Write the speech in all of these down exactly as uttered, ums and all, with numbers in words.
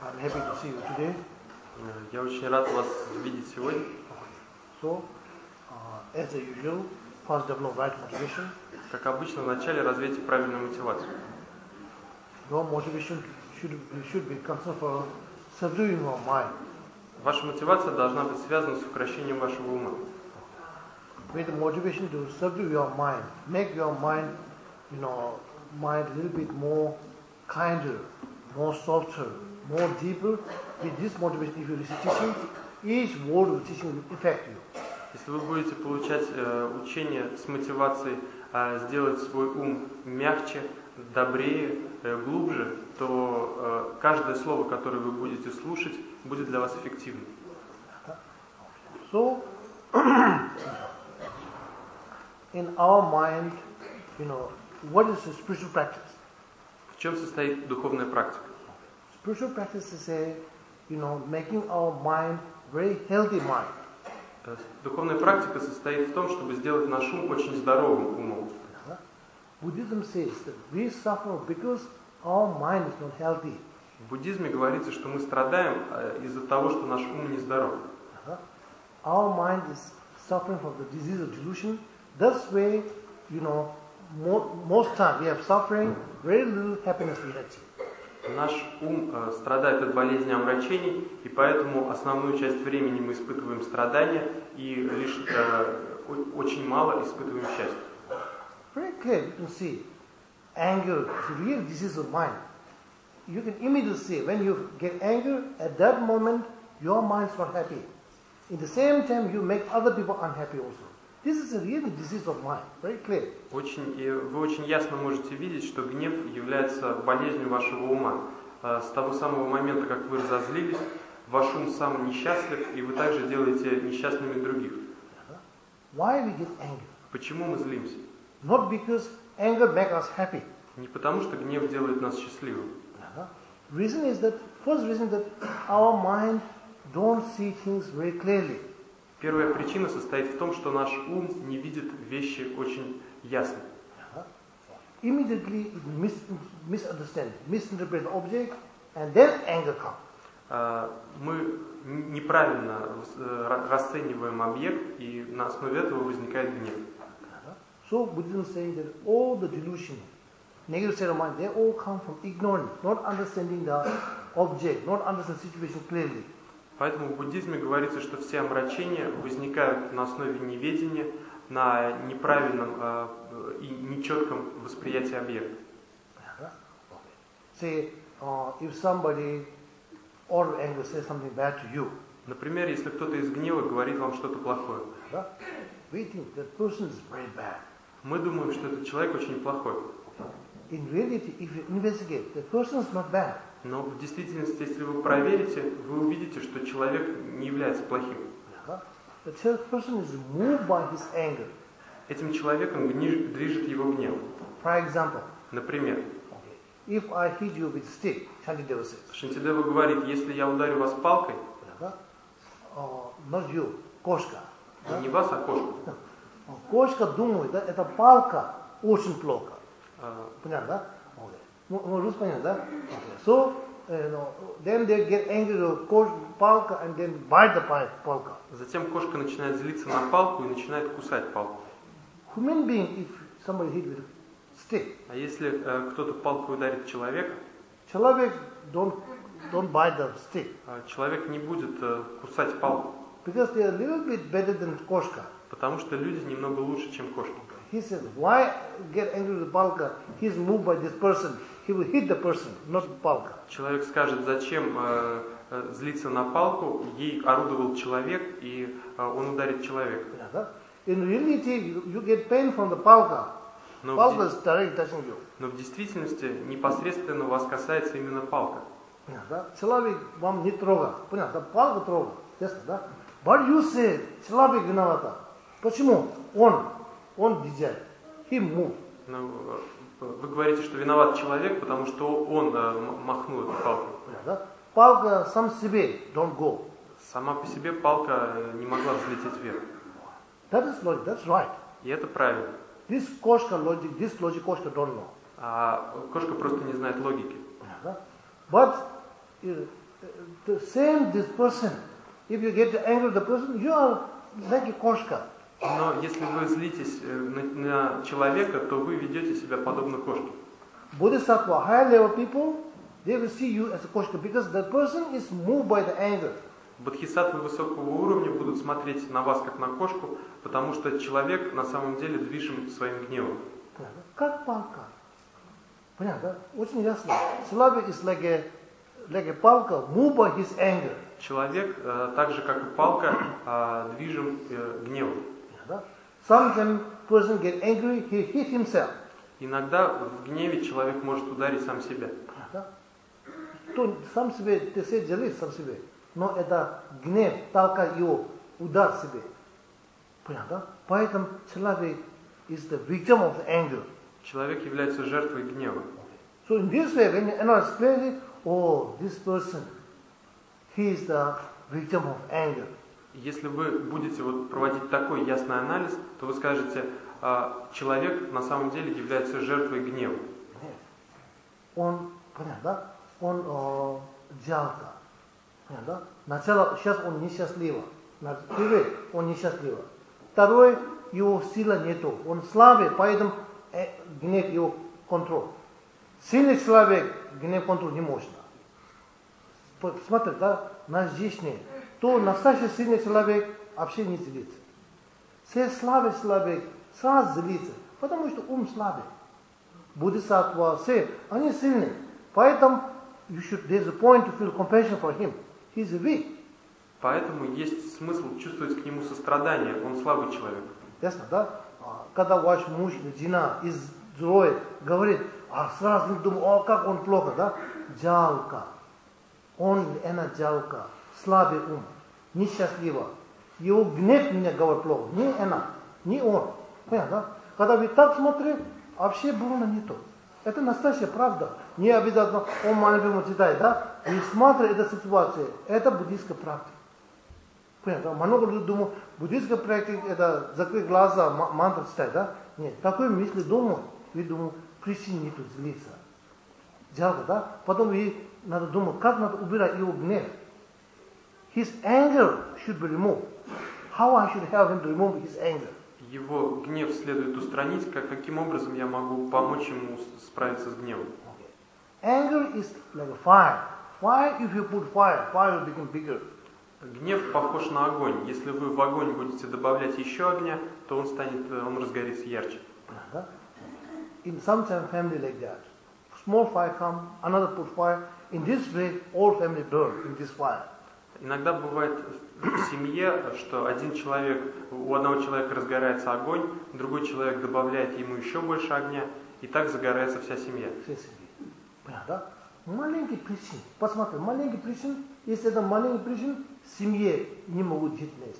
I'm happy to see you today. Я очень рад вас видеть сегодня. So, uh, as usual, first develop right motivation. Как обычно, вначале развейте правильную мотивацию. Your motivation should should be concerned for subduing your mind. Ваша мотивация должна быть связана с укрощением вашего ума. With the motivation to subdue your mind, make your mind, you know, mind a little bit more kinder, more softer, more deeper. With this motivation, if you receive teaching, each word of teaching will affect you. Если вы будете получать э, учение с мотивацией э, сделать свой ум мягче, добрее, э, глубже, то э, каждое слово, которое вы будете слушать, будет для вас эффективным. So, in our mind, you know, what is the spiritual practice? В чем состоит духовная практика? Spiritual practice is a, you know, making our mind very healthy mind. Духовная практика состоит в том, чтобы сделать наш ум очень здоровым умом. Buddhism says that we suffer because our mind is not healthy. В буддизме говорится, что мы страдаем из-за того, что наш ум нездоров. Our mind is suffering from the disease of delusion. That's why, you know, most time we have suffering, very little happiness we achieve. Наш ум э, страдает от болезни омрачений, и поэтому основную часть времени мы испытываем страдания и лишь э, очень мало испытываем счастья. Very clear, you can see, anger is a real disease of mind. You can immediately see when you get anger, at that moment your mind is not happy. In the same time, you make other people unhappy also. This is a real disease of mind, very clear. Очень, и вы очень ясно можете видеть, что гнев является болезнью вашего ума. С того самого момента, как вы разозлились, ваш ум сам несчастлив, и вы также делаете несчастными других. Why we get angry? Почему мы злимся? Not because anger makes us happy. Не потому, что гнев делает нас счастливым. Reason is that, first reason that our mind don't see things very clearly. Первая причина состоит в том, что наш ум не видит вещи очень ясно. Immediately it mis misunderstand, misinterpret the object, and then anger comes. Мы неправильно расцениваем объект, и на основе этого возникает гнев. So Buddhism is saying that all the delusion, negative state of mind, they all come from ignorance, not understanding the object, not understanding the situation clearly. Поэтому в буддизме говорится, что все омрачения возникают на основе неведения, на неправильном э, и нечетком восприятии объекта. Say, uh, if somebody out of anger says something bad to you. Например, если кто-то из гнева говорит вам что-то плохое. We think that person is very bad. Мы думаем, что этот человек очень плохой. In reality, if you investigate, the person is not bad. Но в действительности, если вы проверите, вы увидите, что человек не является плохим. The person is moved by his anger. Этим человеком движет его гнев. For example, например, if I hit you with stick, Shantideva says. Shantideva говорит, если я ударю вас палкой, uh, not you, кошка. Не вас, а кошку. Кошка думает, да, это палка очень плохо. Понятно, да? Ну, русский понятно, да? So, you know, then they get angry with палка and then bite the палка. Затем кошка начинает злиться на палку и начинает кусать палку. Human being, if somebody hit with stick. А если э, кто-то палкой ударит человека, человек don't don't bite the stick. Человек не будет э, кусать палку. Because they are a little bit better than кошка. Потому что люди немного лучше, чем кошки. He says, why get angry with Palka? He is moved by this person. He will hit the person, not Palka. Человек скажет, зачем э, э, злиться на палку? Ей орудовал человек, и э, он ударит человека. In reality, you, you get pain from the Palka. Но Palka is directly touching you. Но в действительности непосредственно вас касается именно палка. Человек вам не трогает. Понятно? Палка трогает. Ясно, да? But you say, человек виновата. Почему? Он. Он диджай. He moved. Ну, вы говорите, что виноват человек, потому что он э, махнул эту палку. Да? Палка сам себе don't go. Сама по себе палка не могла взлететь вверх. That is logic. That's right. И это правильно. This кошка logic, this logic кошка don't know. А кошка просто не знает логики. But uh, the same this person, if you get angry with the person, you are like a кошка. Но если вы злитесь на, на человека, то вы ведете себя подобно кошке. Bodhisattva, higher level people, they will see you as a koshka because that person is moved by the anger. Бодхисаттвы высокого уровня будут смотреть на вас как на кошку, потому что человек на самом деле движим своим гневом. Как палка. Понятно? Очень ясно. Человек is like a, like a палка, moved by his anger. Человек, так же как и палка, движим гневом. Sometimes person get angry, he hit himself. Иногда в гневе человек может ударить сам себя. То сам себе, ты все делаешь сам себе. Но это гнев, только его удар себе. Понятно? Поэтому человек is the victim of anger. Человек является жертвой гнева. So in this way, when you explain it, oh, this person, he is the victim of anger. Если вы будете вот проводить такой ясный анализ, то вы скажете, человек на самом деле является жертвой гнева. Он, понятно, он э, жалко. Понятно? Начало, сейчас он несчастлив. Первый, он несчастлив. Второй, его сила нету. Он слабый, поэтому э, гнев его контроль. Сильный человек гнев контроль не может. Смотри, да, на жизни, то настоящий сильный человек вообще не злится. Все слабый человек сразу злится, потому что ум слабый. Бодхисаттва, все, они сильные. Поэтому you should, there's a point to feel compassion for him. He's weak. Поэтому есть смысл чувствовать к нему сострадание. Он слабый человек. Ясно, да? Когда ваш муж или жена из злой говорит, а сразу думаю, о, как он плохо, да? Жалко. Он, она жалко. Слабый ум. Несчастливо. Его гнев меня говорит плохо. Не она, не он. Понятно, да? Когда вы так смотрите, вообще больно не то. Это настоящая правда. Не обязательно он маленькому читает, да? И смотрит эту ситуацию. Это буддийская практика. Понятно? Много людей думают, буддийская практика это закрыть глаза, мантру читать, да? Нет, такой мысли думают. Вы думаете, причин нету злиться. Жалко, да? Потом вы надо думать, как надо убирать его гнев. His anger should be removed. How I should help him to remove his anger? Его гнев следует устранить. Как, каким образом я могу помочь ему справиться с гневом? Okay. Anger is like a fire. Fire, if you put fire, fire will become bigger. Гнев похож на огонь. Если вы в огонь будете добавлять еще огня, то он станет, он разгорится ярче. In some family like that, small fire come, another put fire. In this way, all family burn in this fire. Иногда бывает в семье, что один человек, у одного человека разгорается огонь, другой человек добавляет ему еще больше огня, и так загорается вся семья. Вся семья. Понятно? Маленький причин. Посмотри, маленький причин, если это маленький причин, в семье не могут жить вместе.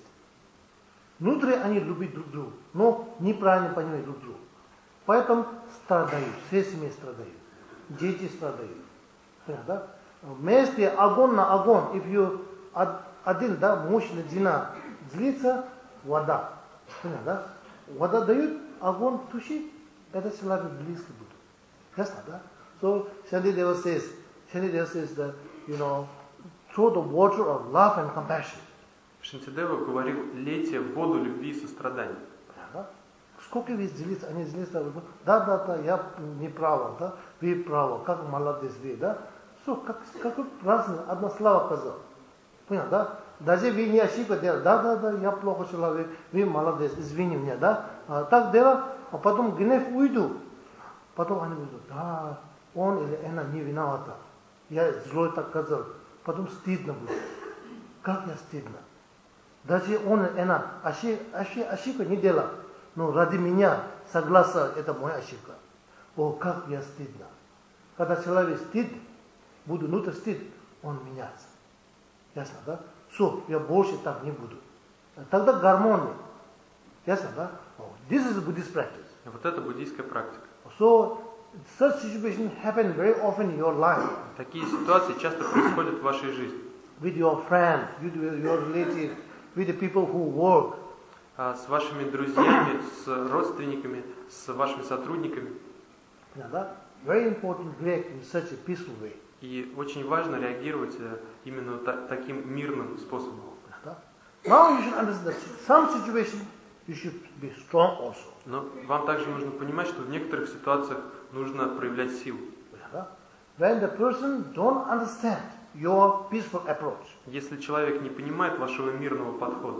Внутри они любят друг друга, но неправильно понимают друг друга. Поэтому страдают, все семьи страдают, дети страдают. Понятно? Вместе огонь на огонь, if you один, да, мужчина, жена злится, вода. Понятно, да? Вода дают, огонь тушит, это человек близко будет. Ясно, да? So Shantideva says, Shantideva says that, you know, throw the water of love and compassion. Шантидева говорил, лейте воду любви и сострадания. Понятно? Сколько вы злится, они злятся, да, да, да, я не права, да, вы правы, как молодец вы, да? Все, как, как разные, одна слава сказал. Понятно, да? Даже вы не ошибка делали, да, да, да, я плохо человек, вы молодец, извини меня, да? А, так делал, а потом гнев уйду. Потом они говорят, да, он или она не виновата. Я злой так сказал. Потом стыдно будет. Как я стыдно? Даже он или она ошибка, ошибка не делал. Но ради меня согласен, это моя ошибка. О, как я стыдно. Когда человек стыд, буду внутрь стыд, он меняется. Ясно, да? Все, я больше так не буду. Тогда гармония. Ясно, да? This is a Buddhist practice. Вот это буддийская практика. So, such situations happen very often in your life. Такие ситуации часто происходят в вашей жизни. With your friend, with your relative, with the people who work. С вашими друзьями, с родственниками, с вашими сотрудниками. Yeah, very important to react in such a peaceful way. И очень важно реагировать именно та- таким мирным способом. Now you should understand that some situation you should be strong also. Но вам также нужно понимать, что в некоторых ситуациях нужно проявлять силу. When the person don't understand your peaceful approach, Если человек не понимает вашего мирного подхода,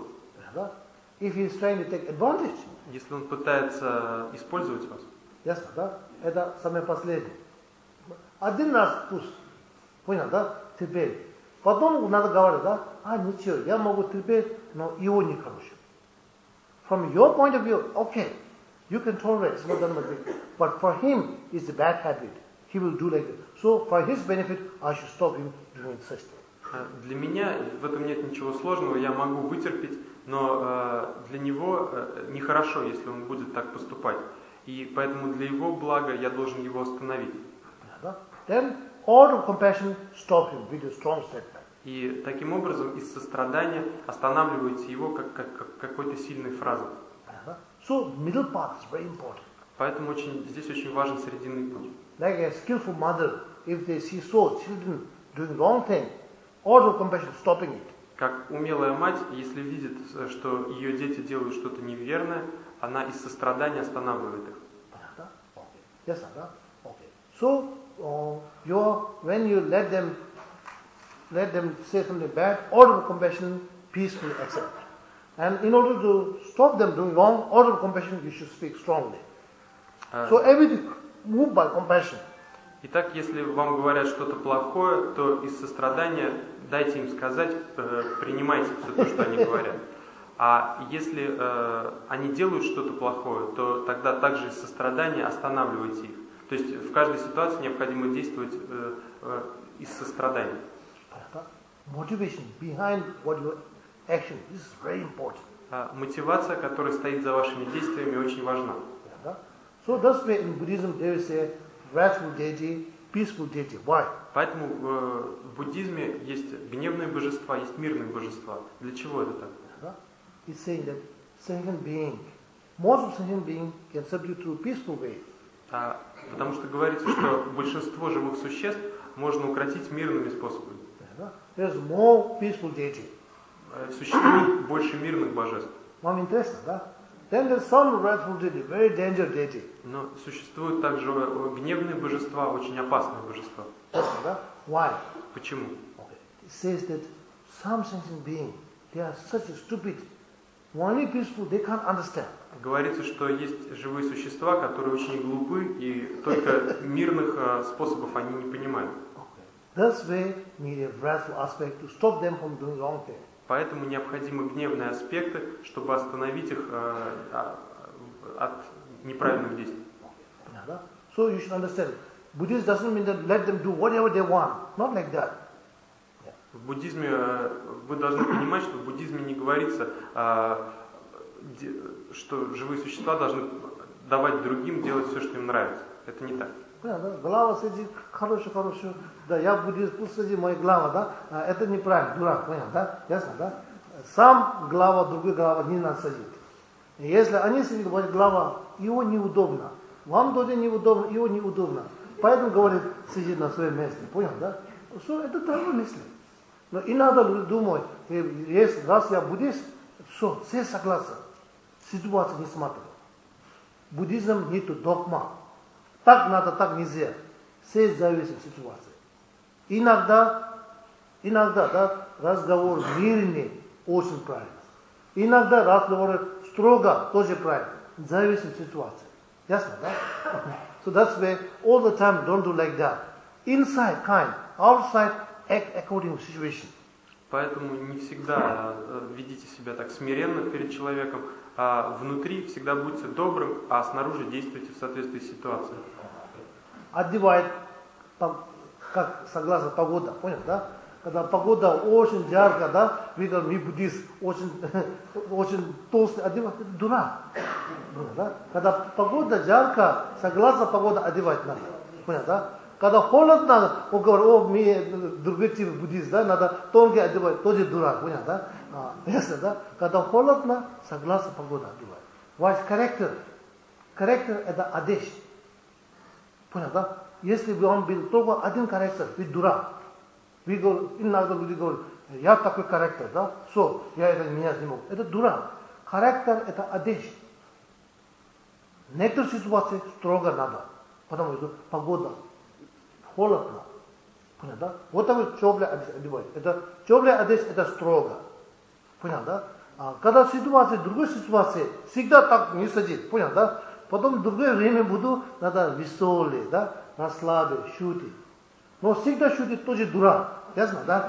if he is trying to take advantage, если он пытается использовать вас, ясно, да? Это самое последнее. Один раз пусть, понял, да? Терпеть. Потом надо говорить, да? А, ничего, я могу терпеть, но его не хорошо. From your point of view, okay, you can tolerate, it's not that much big. But for him, it's a bad habit. He will do like that. So for his benefit, I should stop him doing such thing. Для меня в этом нет ничего сложного, я могу вытерпеть, но э, для него э, нехорошо, если он будет так поступать. И поэтому для его блага я должен его остановить. Then all of compassion stop him with a strong statement. И таким образом из сострадания останавливаете его как, как, как какой-то сильной фразой. So middle path is very important. Поэтому очень, здесь очень важен срединный путь. Like a skillful mother, if they see so children doing wrong thing, all of compassion stopping it. Как умелая мать, если видит, что ее дети делают что-то неверное, она из сострадания останавливает их. Yes, sir. Okay. So uh, your when you let them let them say something bad, all of compassion peacefully accept. And in order to stop them doing wrong, all of compassion you should speak strongly. Uh, so everything moved by compassion. Итак, если вам говорят что-то плохое, то из сострадания дайте им сказать, э, принимайте все то, что они говорят. А если э, они делают что-то плохое, то тогда также из сострадания останавливайте их. То есть в каждой ситуации необходимо действовать э, э, из сострадания. Motivation behind what your action this is very important. А мотивация, которая стоит за вашими действиями, очень важна. So that's why in Buddhism there is a wrathful deity, peaceful deity. Why? Поэтому э, в буддизме есть гневные божества, есть мирные божества. Для чего это так? It's saying that sentient being, most of sentient being can subdue through peaceful way. А, потому что говорится, что большинство живых существ можно укротить мирными способами. There's more peaceful deity. Существует больше мирных божеств. Вам интересно, да? Then there's some wrathful deity, very dangerous deity. Но существуют также гневные божества, очень опасные божества. Да? Why? Почему? Okay. It says that some sentient being, they are such a stupid, only peaceful, they can't understand. Говорится, что есть живые существа, которые очень глупы, и только мирных способов они не понимают. That's why need a wrathful aspect to stop them from doing wrong thing. Поэтому необходимы гневные аспекты, чтобы остановить их э, от неправильных действий. So you should understand, Buddhism doesn't mean that let them do whatever they want. Not like that. В буддизме э, вы должны понимать, что в буддизме не говорится, э, де, что живые существа должны давать другим делать все, что им нравится. Это не так. Глава сидит, хорошо, хорошо, да, я буддист, пусть сидит мой глава, да, это неправильно, дурак, понял, да, ясно, да? Сам глава, другой глава не надо сидеть. Если они сидят, вот глава, его неудобно, вам тоже неудобно, его неудобно, поэтому, говорит, сидит на своем месте, понял, да? Что это такое мысли. Но иногда люди думают, если раз я буддист, все, все согласны, ситуация не смотрят. Буддизм нету догма. Так надо, так нельзя. Все зависит от ситуации. Иногда, иногда, да, разговор мирный очень правильно. Иногда разговор строго тоже правильно. Зависит от ситуации. Ясно, да? So that's why all the time don't do like that. Inside kind, outside act according to situation. Поэтому не всегда ведите себя так смиренно перед человеком, а внутри всегда будьте добрым, а снаружи действуйте в соответствии с ситуацией. Одевает, как согласно погода, понял, да? Когда погода очень жарко, да, видно, мы буддист, очень, очень толстый, одевает, это дурак. Понял, да? Когда погода жарко, согласно погода одевать надо, понял, да? Когда холодно, он говорит, о, мы другой тип буддист, да, надо тонкий одевать, тоже дурак, понял, да? А, ясно, да? Когда холодно, согласно погода одевать. Ваш характер, характер это одежда. Понял, да? если бы он был только один характер, ведь дурак. Вы говорите, иногда люди говорят, я такой характер, да, все, я это менять не могу. Это дурак. Характер это одежда. Некоторые ситуации строго надо, потому что погода, холодно. Понятно, да? Вот такой теплая одежда одевать. Это теплая одежда это строго. Понятно, да? А когда ситуация, другой ситуации, всегда так не сидит. Понятно, да? Потом в другое время буду, надо веселый, да, расслабить, шутить. Но всегда шутит тоже дурак. Ясно, да?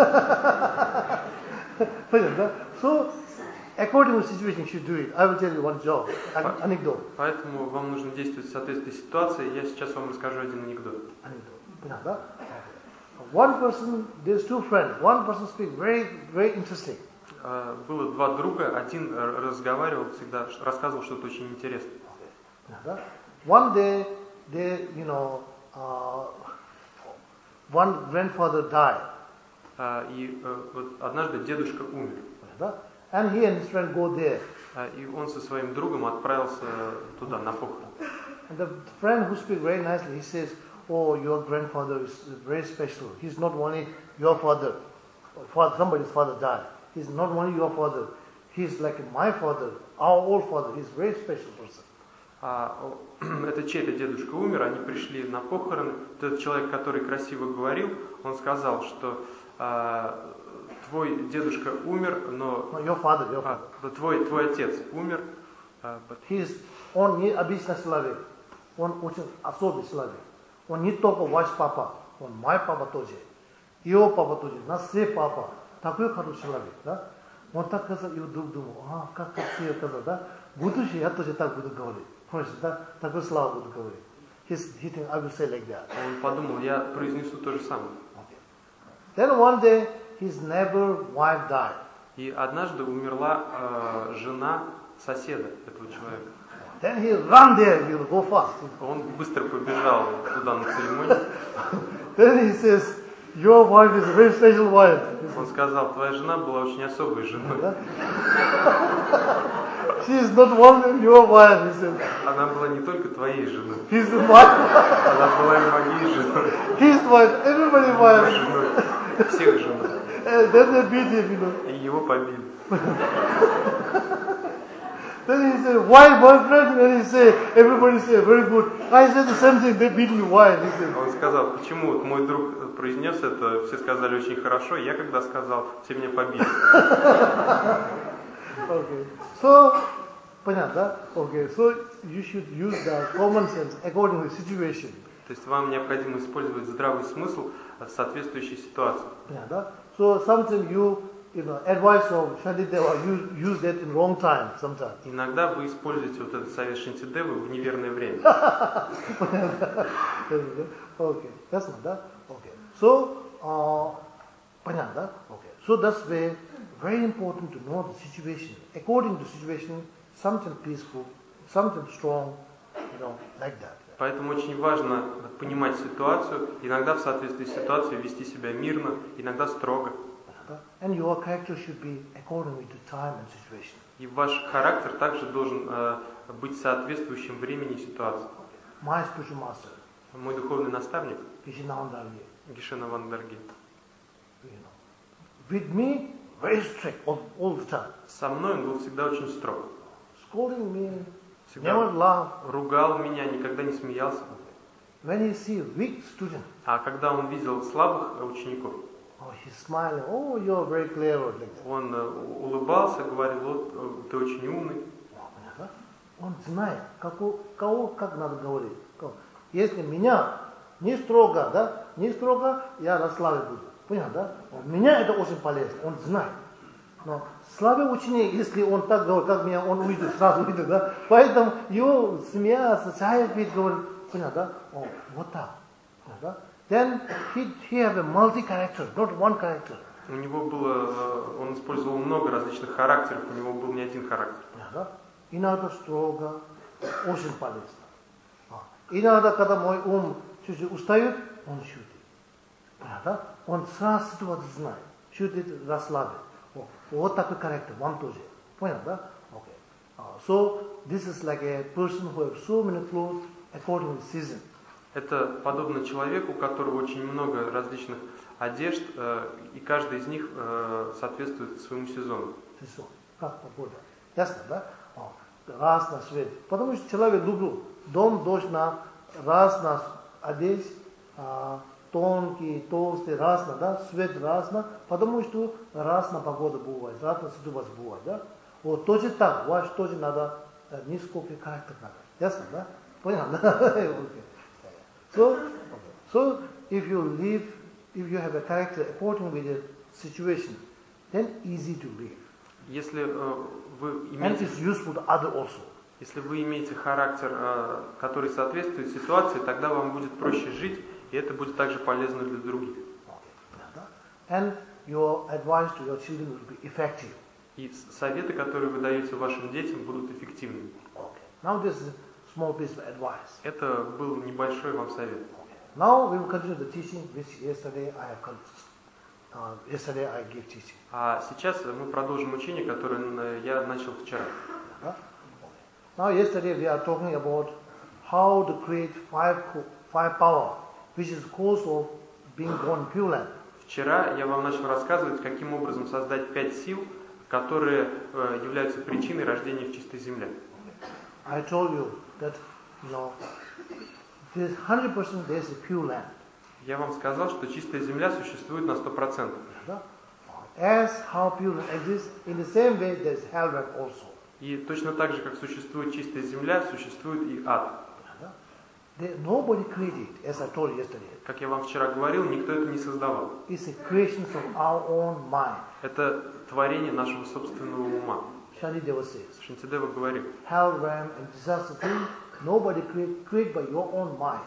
Понятно, да? So, according to the situation, you should do it. I will tell you one joke, anecdote. Поэтому вам нужно действовать в соответствии с ситуацией. Я сейчас вам расскажу один анекдот. Anecdote. Понятно, да? One person, there's two friends. One person speaks very, very interesting. Uh, было два друга. Один разговаривал всегда, рассказывал что-то очень интересное. Okay. One day, they, you know, uh, one grandfather died. Uh, и uh, вот однажды дедушка умер. Okay. And he and his friend go there. Uh, и он со своим другом отправился туда на похороны. And the friend who speaks very nicely, he says, "Oh, your grandfather is very special. He's not only your father. Father, somebody's father died. He's not only your father. He's like my father, our old father. He's a very special person." А, это чей-то дедушка умер, они пришли на похороны. Тот человек, который красиво говорил, он сказал, что а, твой дедушка умер, но No, your father, your father. А, твой твой отец умер. А, but... He's, он не обычный человек, он очень особый человек. Он не только ваш папа, он мой папа тоже, его папа тоже, нас все папа. Такой хороший человек, да? Он так сказал, и вдруг думал, а, как красиво сказал, да? Будущее я тоже так буду говорить. Да? Такой слава буду говорить. He's, he think I will say like that. Он подумал, я произнесу то же самое. Okay. Then one day, his neighbor wife died. И однажды умерла э, жена соседа этого человека. Then he run there, he will go fast. Он быстро побежал туда на церемонию. Then he says, your wife is a very special wife. Он сказал, твоя жена была очень особой женой. She is not only your wife, he said. Она была не только твоей женой. He's the wife. Она была и моей женой. His wife, everybody's wife. Женой. Всех женой. And then they beat him, you know. И его побили. Then he said, why boyfriend? And he said, everybody said, very good. I said the same thing, they beat me, why? He said. Он сказал, почему вот мой друг произнес это, все сказали очень хорошо, я когда сказал, все меня побили. Okay. So, понятно, да? Okay. So you should use the common sense according to the situation. То есть вам необходимо использовать здравый смысл в соответствующей ситуации. Понятно, да? So sometimes you, you know, advice of Shantideva, you use that in wrong time sometimes. Иногда вы используете вот этот совет Шантидевы в неверное время. Okay, that's not that. Okay. So, uh, понятно, да? Okay. So that's way very important to know the situation. According to the situation, something peaceful, something strong, you know, like that. Поэтому очень важно понимать ситуацию, иногда в соответствии с ситуацией вести себя мирно, иногда строго. And your character should be according to time and situation. И ваш характер также должен э, быть соответствующим времени и ситуации. My spiritual master, мой духовный наставник, Гишинаван Дарги, you know, with me very strict all, all the time. Со мной он был всегда очень строг. Scolding me, всегда never laugh. Ругал меня, никогда не смеялся. When he see weak student, а когда он видел слабых учеников, oh, he's smiling. Oh, you're very clever. Like that. Он улыбался, говорил, вот ты очень умный. Он знает, кого, кого как надо говорить. Если меня не строго, да, не строго, я расслаблен буду. Понятно, да? Меня это очень полезно, он знает. Но слабый ученик, если он так говорит, как меня, он уйдет, сразу уйдет, да? Поэтому его смеяться, чай пить, говорит, понятно, да? О, вот так. Понятно, да? Then he, he have a multi-character, not one character. У него было, он использовал много различных характеров, у него был не один характер. Понятно, да? Иногда строго, очень полезно. Иногда, когда мой ум чуть-чуть устает, он шутит. Понятно? Он сразу ситуацию знает. Шутит, расслабит. Вот такой характер, вам тоже. Понятно, да? Okay. Uh, so, this is like a person who has so many clothes according to season. Это подобно человеку, у которого очень много различных одежд, э, и каждый из них э, соответствует своему сезону. Сезон. Как погода. Ясно, да? О, раз на свет. Потому что человек люблю. Дом должна раз на одеть, а, тонкий, толстый, разно, да? Свет разно. Потому что раз на погода бывает, раз на ситуация бывает, да? Вот тоже так. Ваш тоже надо несколько характер надо. Ясно, да? Понятно? So, so if you live, if you have a character according with the situation, then easy to live. Если э, вы And имеете, it's useful to other also. если вы имеете характер, э, который соответствует ситуации, тогда вам будет проще жить, и это будет также полезно для других. And your advice to your children will be effective. И с- советы, которые вы даете вашим детям, будут эффективными. Okay. Now this is a small piece of advice. Это был небольшой вам совет. Now we will continue the teaching which yesterday I have con- uh, yesterday I gave teaching. А сейчас мы продолжим учение, которое э, я начал вчера. Huh? Okay. Now yesterday we are talking about how to create five co- five power, which is cause of being born Pure Land. Вчера я вам начал рассказывать, каким образом создать пять сил, которые э, являются причиной рождения в чистой земле. I told you that you know there's one hundred percent there's a Pure Land. Я вам сказал, что чистая земля существует на сто процентов. As how Pure Land exists, in the same way there's Hell Realm also. И точно так же, как существует чистая земля, существует и ад. There, nobody created, as I told you yesterday. Как я вам вчера говорил, никто это не создавал. It's a creation of our own mind. Это творение нашего собственного ума. Shanideva says, Шантидева говорит, Hell Realm and disaster thing, nobody create, create by your own mind.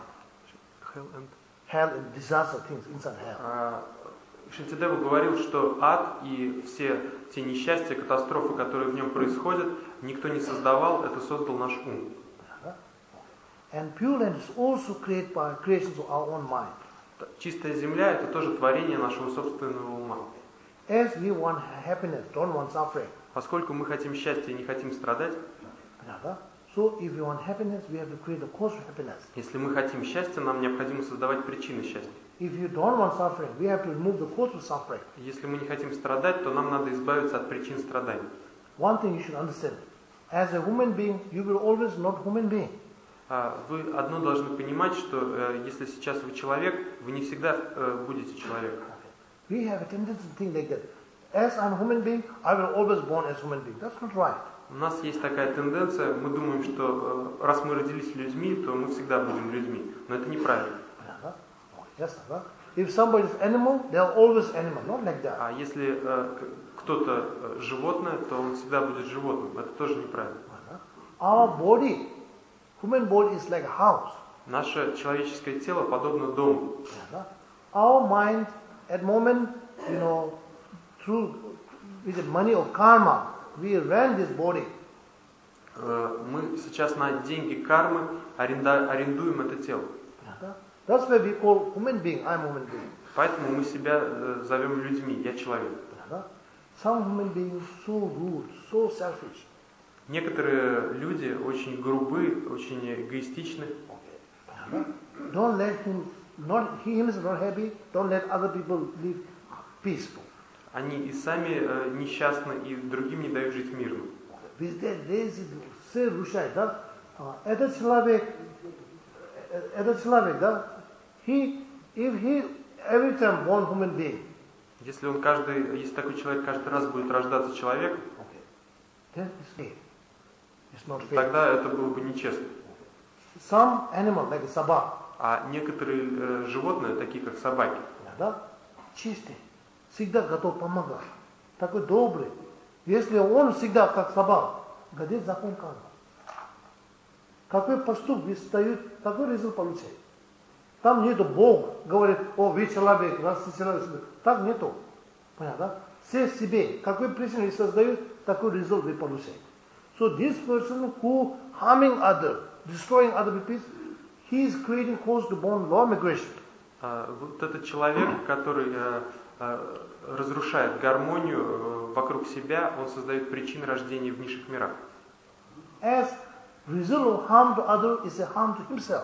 Hell and disaster things inside hell. А, Шантидева говорил, что ад и все те несчастья, катастрофы, которые в нем происходят, никто не создавал, это создал наш ум. And Pure Land is also created by creations of our own mind. Чистая земля – это тоже творение нашего собственного ума. As we want happiness, don't want suffering. Поскольку мы хотим счастья и не хотим страдать, So if we want happiness, we have to create a cause of happiness. если мы хотим счастья, нам необходимо создавать причины счастья. If you don't want suffering, we have to remove the cause of suffering. Если мы не хотим страдать, то нам надо избавиться от причин страданий. One thing you should understand. As a human being, you will always not human being. А Вы одно должны понимать, что э, если сейчас вы человек, вы не всегда э, будете человеком. We have a tendency to think like that. As I'm a human being, I will always born as human being. That's not right. У нас есть такая тенденция, мы думаем, что э, раз мы родились людьми, то мы всегда будем людьми. Но это неправильно. Yes, sir. If somebody is animal, they are always animal. Not like that. А если э, к- кто-то э, животное, то он всегда будет животным. Это тоже неправильно. Our body, human body is like a house. Наше человеческое тело подобно дому. Our mind, at moment, you know, through with the money of karma, we rent this body. Э, Мы сейчас на деньги кармы аренда- арендуем это тело. That's why we call human being, I'm human being. Поэтому мы себя э, зовем людьми, я человек. Some human beings so rude, so selfish. Некоторые люди очень грубы, очень эгоистичны. Don't let him, not he himself not happy. Don't let other people live peaceful. Они и сами э, несчастны, и другим не дают жить мирно. Везде лезет, все разрушает, да? А, Этот человек, э, этот человек, да? He, if he every time born human being, Если он каждый, если такой человек каждый раз будет рождаться человеком, then it's fair. It's not fair. тогда это было бы нечестно. Some animal like a собака, А некоторые э, животные, такие как собаки, да? Чистый, всегда готов помогать, такой добрый. Если он всегда как собака, где закон кармы? Какой поступок встает, такой результат получает. Там нету Бог, говорит, о, вы человек, раз ты человек. Так нету. Понятно, да? Все себе, какой причиной создают, такой результат вы получаете. So this person who harming other, destroying other people, he is creating cause to born law migration. А, вот этот человек, который э, э, разрушает гармонию э, вокруг себя, он создает причины рождения в низших мирах. As result of harm to other is a harm to himself.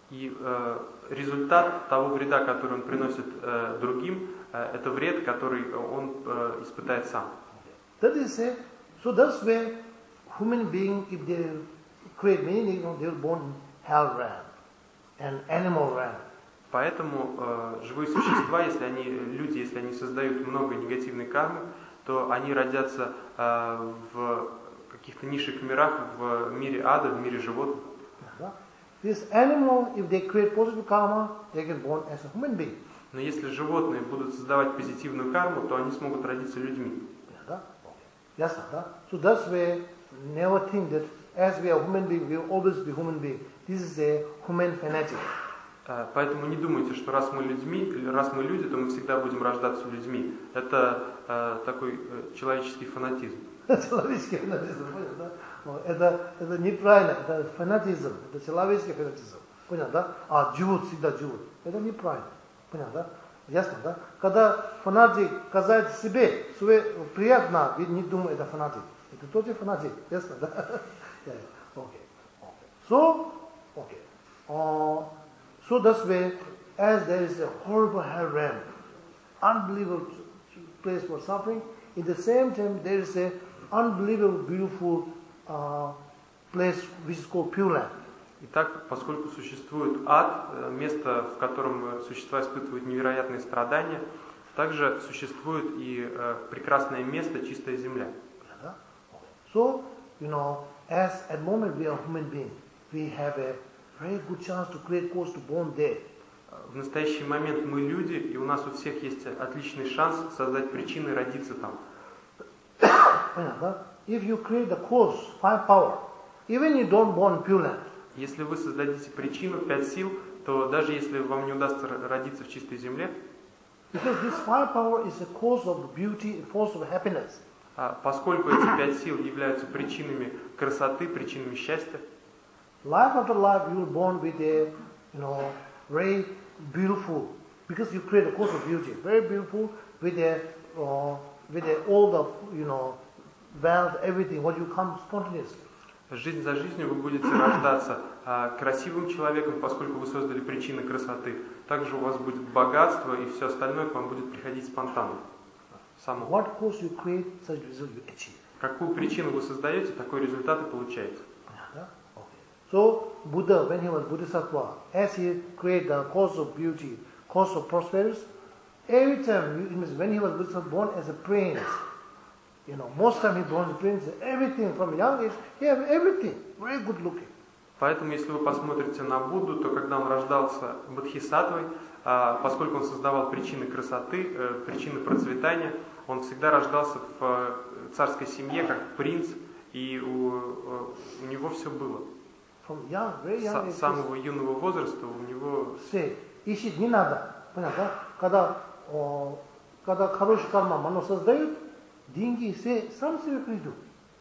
И э, результат того вреда, который он приносит э, другим, э, это вред, который он э, испытает сам. That is it. So that's where human being, if they create many, you know, they were born in hell realm and animal realm. Поэтому э, живые существа, если они, люди, если они создают много негативной кармы, то они родятся э, в каких-то низших мирах, в мире ада, в мире животных. This animal, if they create positive karma, they get born as a human being. Но если животные будут создавать позитивную карму, то они смогут родиться людьми. Yes, sir. So that's why never think that as we are human being, we will always be human being. This is a human fanatic. Поэтому не думайте, что раз мы людьми, или раз мы люди, то мы всегда будем рождаться людьми. Это э, такой э, человеческий фанатизм. Человеческий фанатизм, да? Это, это неправильно, это фанатизм, это человеческий фанатизм. Понятно, да? А живут, всегда живут. Это неправильно. Понятно, да? Ясно, да? Когда фанатик казает себе, себе приятно, ведь не думает, это фанатик. Это тот же фанатик. Ясно, да? yeah, yeah. Okay. Okay. So, okay. Uh, so that's why, as there is a horrible hell realm, unbelievable place for suffering, in the same time there is a unbelievable beautiful uh, place which is called Pure Land. Итак, поскольку существует ад, место, в котором существа испытывают невероятные страдания, также существует и э, прекрасное место, чистая земля. So, you know, as at the moment we are human beings, we have a very good chance to create cause to born there. В настоящий момент мы люди, и у нас у всех есть отличный шанс создать причины родиться там. If you create the cause, five power, even you don't born Pure Land. Если вы создадите причину, пять сил, то даже если вам не удастся родиться в чистой земле, because this five power is a cause of beauty, force of happiness. Поскольку эти пять сил являются причинами красоты, причинами счастья, life after life you were born with a, you know, very beautiful, because you create a cause of beauty, very beautiful with a, uh, with a, all the, you know, wealth, everything, what you come spontaneously. Жизнь за жизнью вы будете рождаться а, красивым человеком, поскольку вы создали причины красоты. Также у вас будет богатство, и все остальное к вам будет приходить спонтанно. Само. What cause you create, such result you achieve. Какую причину вы создаете, такой результат и получаете. Okay. So Buddha, when he was Bodhisattva, as he created the cause of beauty, cause of prosperity, every time, when he was Bodhisattva, born as a prince, you know, most time he born as a prince, everything from young age, he have everything, very good looking. Поэтому, если вы посмотрите на Будду, то когда он рождался бодхисаттвой, поскольку он создавал причины красоты, причины процветания, он всегда рождался в царской семье как принц, и у, у него все было. Young, young С самого юного возраста у него... Ищить не надо. Понятно? Когда, о, когда хороший карма оно создает, деньги все сам себе придут.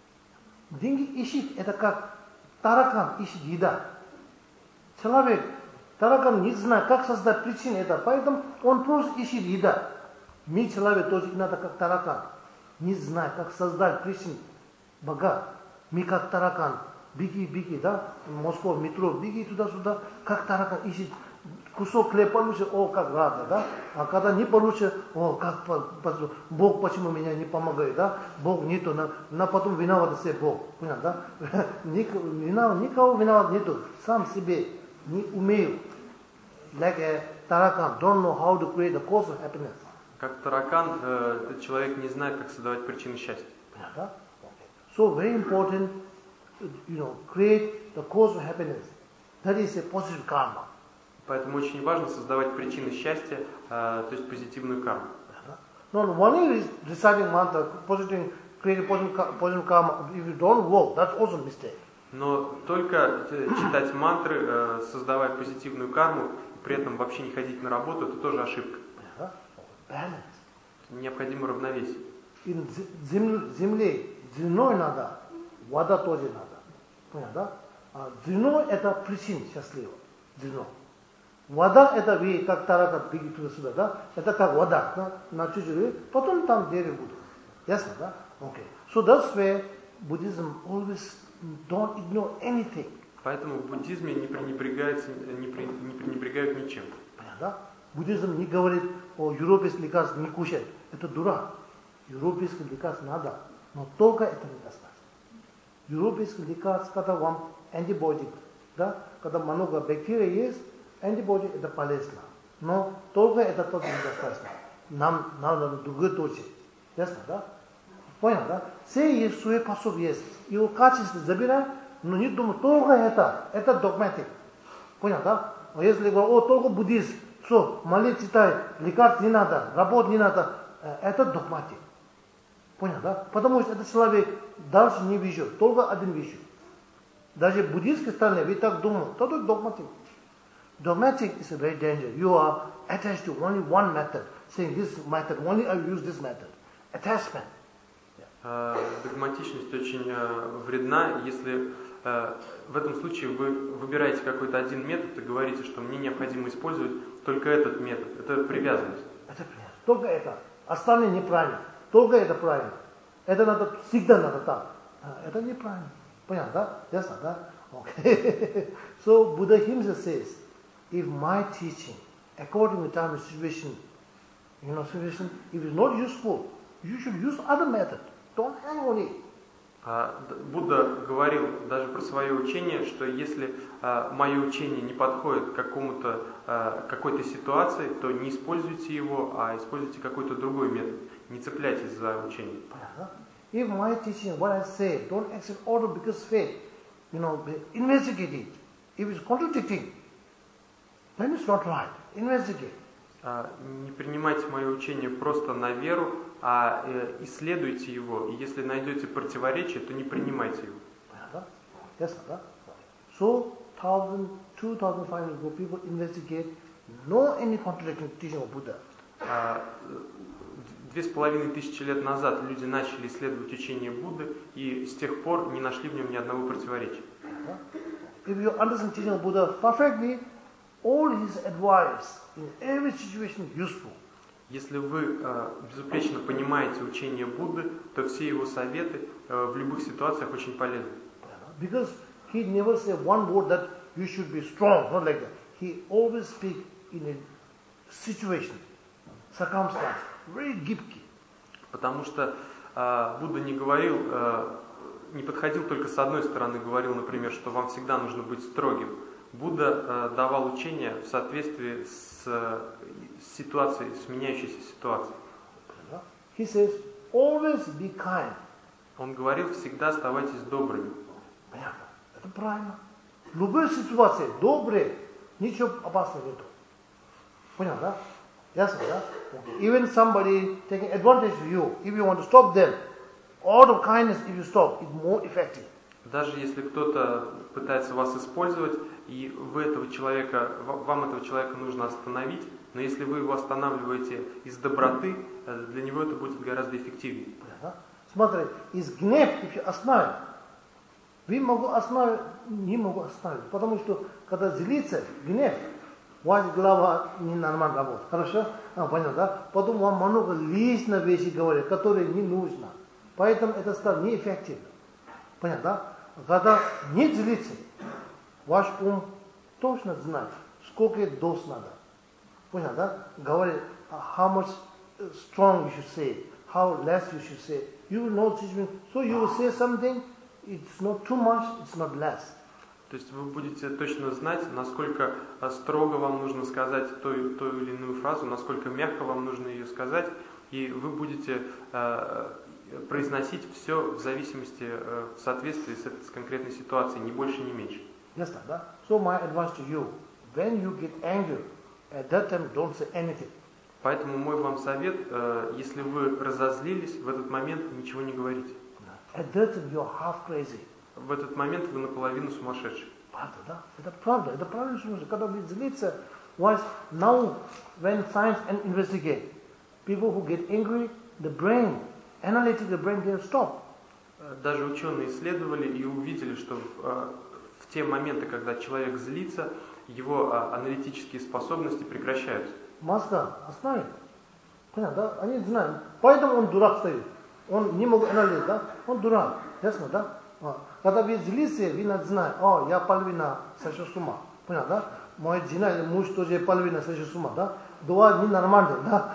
Деньги ищет, это как таракан ищет еда. Человек, таракан не знает, как создать причины это, поэтому он просто ищет еда. Мы, человек, тоже надо как таракан. Не знает, как создать причины. Богат. Мы как таракан. Беги, беги, да? Москва, метро, беги туда-сюда. Как таракан ищет. Кусок хлеба получше, о, как рада, да? А когда не получше, о, как Бог почему меня не помогает, да? Бог нету, на, на потом виноват все Бог, понятно, да? Никого, никого виноват нету, сам себе не умею. Like a таракан, don't know how to create the cause of happiness. Как таракан, э, человек не знает, как создавать причины счастья. Понятно? Okay. So very important, you know, create the cause of happiness. That is a positive karma. Поэтому очень важно создавать причины счастья, э, то есть позитивную карму. Not only reciting mantra, positive, creating positive karma, if you don't work, that's also a mistake. Но только читать мантры, э, создавая позитивную карму, при этом вообще не ходить на работу, это тоже ошибка. Balance. Необходимо равновесие. In земле зерно надо, вода тоже надо. Понятно? А зерно это причина счастливого. Зерно. Вода это вы как таракан бегите туда-сюда, да? Это как вода, да? На чуть-чуть, потом там дерево будет. Ясно, да? Okay. So that's why Buddhism always don't ignore anything. Поэтому в буддизме не пренебрегается, не, при, не пренебрегают ничем. Понятно? Буддизм не говорит, о, европейский лекарство не кушать. Это дурак. Европейский лекарство надо, но только это недостаточно. Европейский лекарство, когда вам антибиотик, да, когда много бактерий есть, антибиотик это полезно. Но только это тоже недостаточно. Нам надо другое тоже. Ясно, да? Понял, да? Все есть свой пособ есть. Его качество забирай, но не думай, только это. Это догматик. Понял, да? А если говорю, о, только буддист, все, молитв читай, лекарств не надо, работ не надо, это догматик. Понял, да? Потому что этот человек дальше не вижу, только один вижу. Даже в буддийской стране, вы так думаете, это догматик. Dogmatic is a very dangerous. You are attached to only one method, saying this method, only I use this method. Attachment. Yeah. Догматичность очень вредна, если в этом случае вы выбираете какой-то один метод и говорите, что мне необходимо использовать только этот метод. Это привязанность. Это привязанность. Только это. Остальное неправильно. Только это правильно. Это надо, всегда надо так. Это неправильно. Понятно, да? Ясно, да? Okay. So Buddha himself says, if my teaching, according to time and situation, you know, situation, if it's not useful, you should use other method. Don't hang on it. Будда говорил даже про свое учение, что если а, мое учение не подходит к какому-то, а, какой-то ситуации, то не используйте его, а используйте какой-то другой метод. Не цепляйтесь за учение. If my teaching, what I say, don't accept order because faith, you know, investigate it. If it's contradicting, then it's not right. Investigate. А, не принимайте мое учение просто на веру, а э, исследуйте его. И если найдете противоречие, то не принимайте его. Yes, so, thousand, two thousand five hundred people investigate, no any contradicting teaching of Buddha. А, Две с половиной тысячи лет назад люди начали исследовать учение Будды, и с тех пор не нашли в нем ни одного противоречия. If you understand teaching of Buddha perfectly, all his advice in every situation useful. Если вы э, безупречно понимаете учение Будды, то все его советы э, в любых ситуациях очень полезны. Because he never say one word that you should be strong, not like that. He always speak in a situation, circumstance, very gibky. Потому что э, Будда не говорил, э, не подходил только с одной стороны, говорил, например, что вам всегда нужно быть строгим. Будда э, давал учение в соответствии с, э, с ситуацией, с меняющейся ситуацией. He says, always be kind. Он говорил, всегда оставайтесь добрыми. Понятно. Это правильно. В любой ситуации добрые, ничего опасного нету. Понятно, да? Ясно, да? Okay. Even somebody taking advantage of you, if you want to stop them, out of kindness, if you stop, it's more effective. Даже если кто-то пытается вас использовать, и вы этого человека, вам этого человека нужно остановить, но если вы его останавливаете из доброты, для него это будет гораздо эффективнее. Смотри, из гнева, если остановить, вы могу остановить, не могу остановить, потому что когда злится, гнев, ваша голова ненормально работает. Хорошо? А, понятно, да? Потом вам много лишних вещей говорят, которые не нужно. Поэтому это стало неэффективно. Понятно, да? Когда не злится, ваш ум точно знает, сколько доз надо. Понятно, да? Говорит, how much strong you should say, how less you should say. You will know the situation. So you will say something, it's not too much, it's not less. То есть вы будете точно знать, насколько строго вам нужно сказать ту, ту или иную фразу, насколько мягко вам нужно ее сказать, и вы будете э, произносить все в зависимости, э, в соответствии с, с конкретной ситуацией, ни больше, ни меньше. Yes, да? So my advice to you, when you get angry, at that time don't say anything. Поэтому мой вам совет, э, если вы разозлились, в этот момент ничего не говорите. At that time you are half crazy. В этот момент вы наполовину сумасшедший. Правда, да? Это правда, это правильно сумасшедший. Когда вы злится, was now when science and investigate, people who get angry, the brain, analytic the brain can stop. Даже ученые исследовали и увидели, что в, в те моменты, когда человек злится, его аналитические способности прекращаются. Мозга остановит. Понятно, да? Они знают. Поэтому он дурак стоит. Он не мог анализировать, да? Он дурак. Ясно, да? Когда вы злитесь, вы надо знать, о, я половина сошел с ума. Понял, да? Моя жена или муж тоже половина сошел с ума, да? Два ненормальные, да?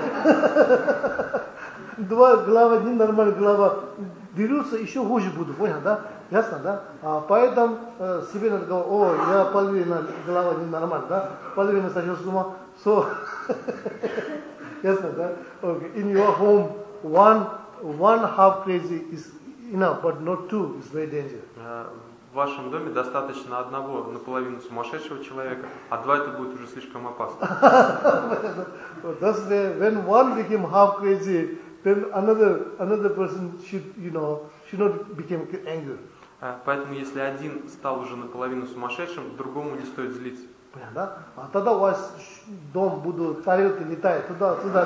Два глава ненормальные, глава дерутся, еще хуже будут, понял, да? Ясно, да? А поэтому э, себе надо говорить, о, я половина голова ненормальная, да? Половина сошел с ума. So, ясно, да? Okay. In your home, one, one half crazy is enough, but not two is very dangerous. В вашем доме достаточно одного наполовину сумасшедшего человека, а два это будет уже слишком опасно. Thus, when one became half crazy, then another another person should, you know, should not become angry. Поэтому, если один стал уже наполовину сумасшедшим, другому не стоит злиться. Понятно? А тогда у вас дом будут тарелки летать туда-туда.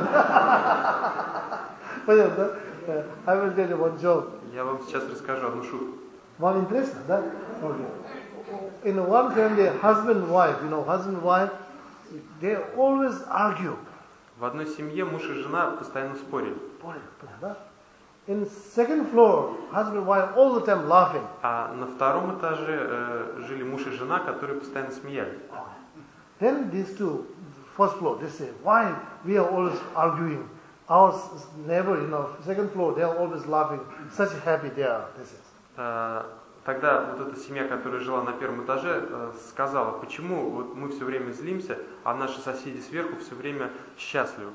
Понятно? I will tell you one joke. Я вам сейчас расскажу одну шутку. Вам интересно, да? Okay. In one family, husband and wife, you know, husband and wife, they always argue. В одной семье муж и жена постоянно спорили. Понятно? In second floor, husband and wife all the time laughing. А на втором этаже э, жили муж и жена, которые постоянно смеялись. Then these two, first floor, they say, why we are always arguing? Our neighbor, you know, second floor, they are always laughing. Such happy they are. This is. Э, тогда вот эта семья, которая жила на первом этаже, э, сказала, почему вот мы все время злимся, а наши соседи сверху все время счастливы.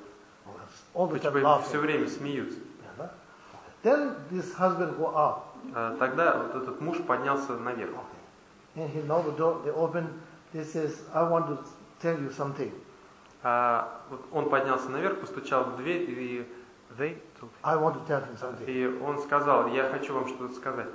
Почему все время смеются. Then this husband go up. Тогда вот этот муж поднялся наверх. And he knocked the door. They open. He says, "I want to tell you something." А, вот он поднялся наверх, постучал в дверь и they told him. I want to tell you something. И он сказал, я хочу вам что-то сказать.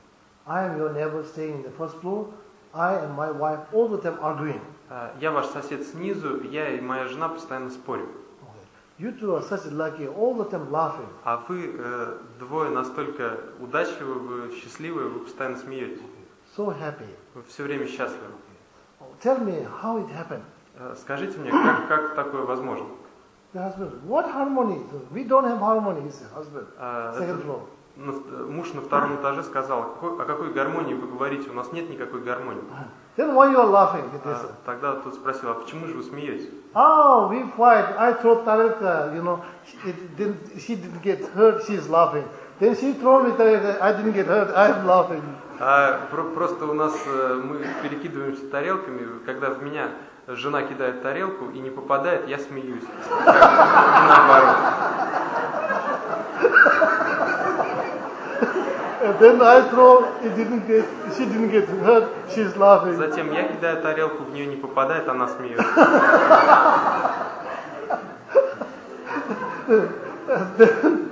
I am your neighbor staying in the first floor. I and my wife all the time arguing. А, я ваш сосед снизу, я и моя жена постоянно спорим. You two are such lucky, all the time laughing. А вы э, двое настолько удачливы, вы счастливы, вы постоянно смеетесь. So happy. Вы все время счастливы. Tell me how it happened. Э, скажите мне, как, как такое возможно? The husband, what harmony? We don't have harmony, he said, husband. А, Second это, floor. на, муж на втором этаже сказал, какой, о какой гармонии вы говорите? У нас нет никакой гармонии. Then why you are laughing? А, тогда тот спросил, а почему же вы смеетесь? Oh, we fight. I throw tarelka, you know. It didn't, she didn't get hurt. She's laughing. Then she throw me tarelka. I didn't get hurt. I am laughing. А, про, просто у нас мы перекидываемся тарелками. Когда в меня жена кидает тарелку и не попадает, я смеюсь. Как, и наоборот. And then I throw. It didn't get. She didn't get hurt. She's laughing. Затем я кидаю тарелку, в нее не попадает, она смеется. then,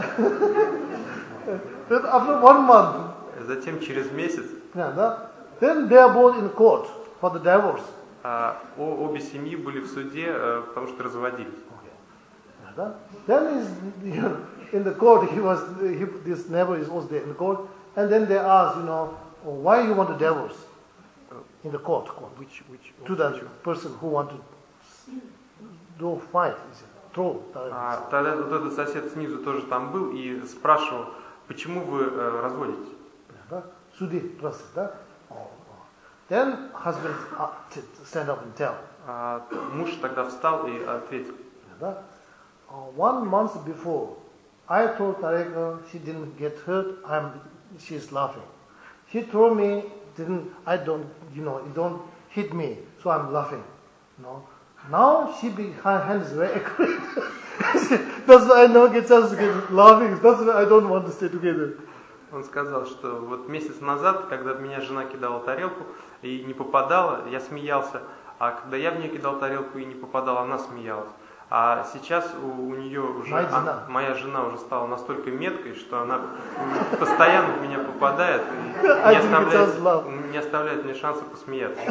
then after one month. Затем через месяц. Yeah, then they are both in court for the divorce. А, о, обе семьи были в суде, потому что разводились. Okay. Then is you know, in the court he was he, this neighbor is was there in the court, and then they asked, you know, why you want to divorce in the court, court. Which, which, to the person who want to do fight, throw. А, тогда вот этот сосед снизу тоже там был и спрашивал, почему вы э, разводитесь? Суди, просто, да? Then husband stand up and tell. А, муж тогда встал и ответил. One month before, I told Tareka she didn't get hurt. I'm, she's laughing. She told me didn't. I don't, you know, you don't hit me, so I'm laughing. No. Now she be, her hand is very angry. That's why I never get chance to get laughing. That's why I don't want to stay together. Он сказал, что вот месяц назад, когда в меня жена кидала тарелку и не попадала, я смеялся, а когда я в нее кидал тарелку и не попадала, она смеялась. А сейчас у, у нее уже моя жена. А, моя жена уже стала настолько меткой, что она постоянно в меня попадает и не оставляет, не оставляет мне шанса посмеяться.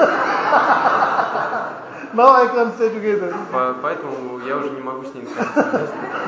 Now I can't stay together. По, поэтому я уже не могу с ней смеяться.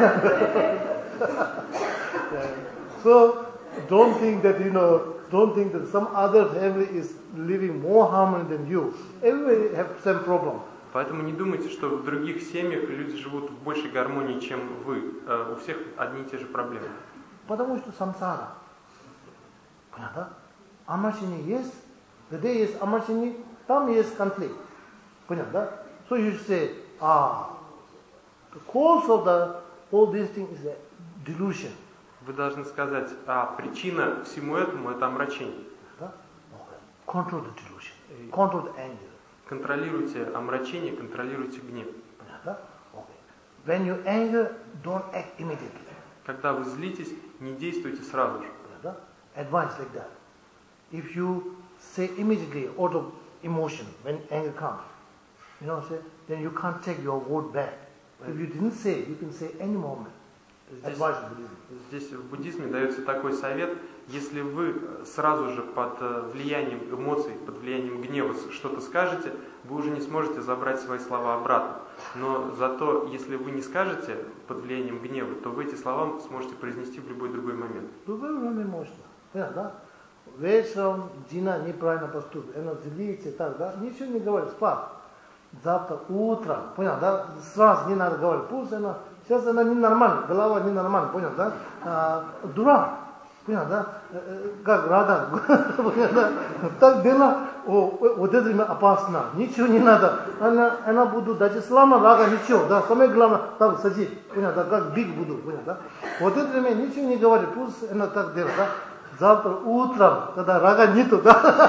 So don't think that you know. Don't think that some other family is living more harmony than you. Everybody have same problem. Поэтому не думайте, что в других семьях люди живут в большей гармонии, чем вы. У всех одни и те же проблемы. Потому что самсара. Понятно? Омрачение есть, где есть омрачение, там есть конфликт. Понятно? So you say, ah, the cause of the all these things is a delusion. Вы должны сказать, а причина всему этому это омрачение. Да? Okay. Control the delusion. Control the anger. Контролируйте омрачение, контролируйте гнев. Понятно? Okay. When you anger, don't act immediately. Когда вы злитесь, не действуйте сразу же. Понятно? Advice like that. If you say immediately out of emotion when anger comes, you know what I'm saying? Then you can't take your word back. If you didn't say, you can say any moment. Здесь, здесь в буддизме дается такой совет, если вы сразу же под влиянием эмоций, под влиянием гнева что-то скажете, вы уже не сможете забрать свои слова обратно. Но зато, если вы не скажете под влиянием гнева, то вы эти слова сможете произнести в любой другой момент. Любое время можно. Понятно? Вечером Дина неправильно поступит, она злится, так, да? Ничего не говорит, спать. Завтра утром, понял, да? Сразу не надо говорить, пусть она, сейчас она ненормальна, голова ненормальна, понял, да? А, дурак, понял, да? Как рада, понял, да? Так дело, о, вот это время опасно, ничего не надо, она, она будет даже сломана, рага, ничего, да? Самое главное, там садить, понял, да? Как биг буду, понял, да? Вот это время ничего не говорит, пусть она так делает, да? Завтра утром, когда рага нету,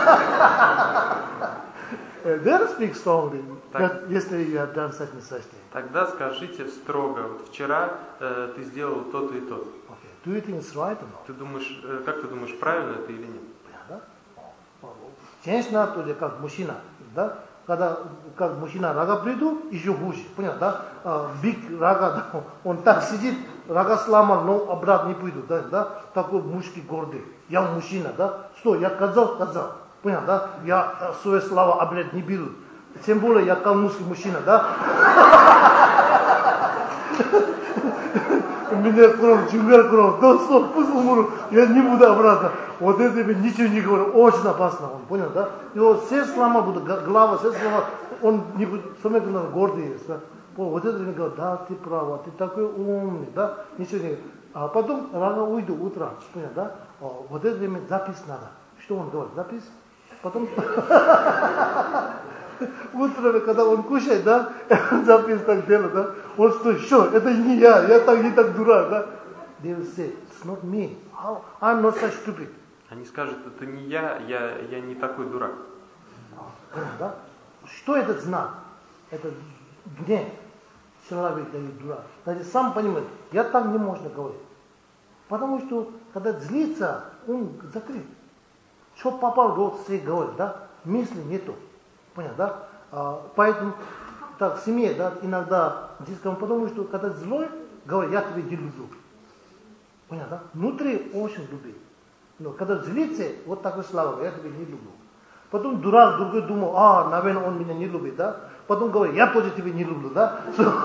да? Then speak strongly, that yesterday you have done such and such thing. Тогда скажите строго, вот вчера э, ты сделал то-то и то. Okay. Do you think it's right or not? Ты думаешь, э, как ты думаешь, правильно это или нет? Да? Женщина тоже как мужчина, да? Когда как мужчина рага придут, еще хуже, понятно, да? Биг рага, да? Он так сидит, рага сломал, но обратно не пойдут, да? Да? Такой мужский гордый. Я мужчина, да? Что, я сказал, сказал. Понятно, да? Я свои слова обряд не беру. Тем более я калмыцкий мужчина, да? У меня кровь, чугар кровь, да стоп, пусть умру, я не буду обратно. Вот это ничего не говорю, очень опасно, он понял, да? И вот все слова будут, глава, все слова, он не будет, самое главное, гордый есть, да? Вот это мне говорит, да, ты права, ты такой умный, да? Ничего не говорит. А потом рано уйду утром, понял, да? Вот это время запись надо. Что он говорит, запись? Потом утром, когда он кушает, да, запись так делает, да, он стоит, что, это не я, я так не так дурак, да. They will say, it's not me, How? I'm not such stupid. Они скажут, это не я, я, я не такой дурак. Да? Что этот знак? Это гнев. Человек дает дурак. Даже сам понимает, я так не можно говорить. Потому что, когда злится, он закрыт. Что попал в рот, все говорит, да? Мысли нету. Понятно, да? А, поэтому так в семье, да, иногда диском, потому что когда злой, говорит, я тебя не люблю. Понятно, да? Внутри очень любит. Но когда злится, вот такой слава, я тебя не люблю. Потом дурак другой думал, а, наверное, он меня не любит, да? Потом говорит, я тоже тебя не люблю, да?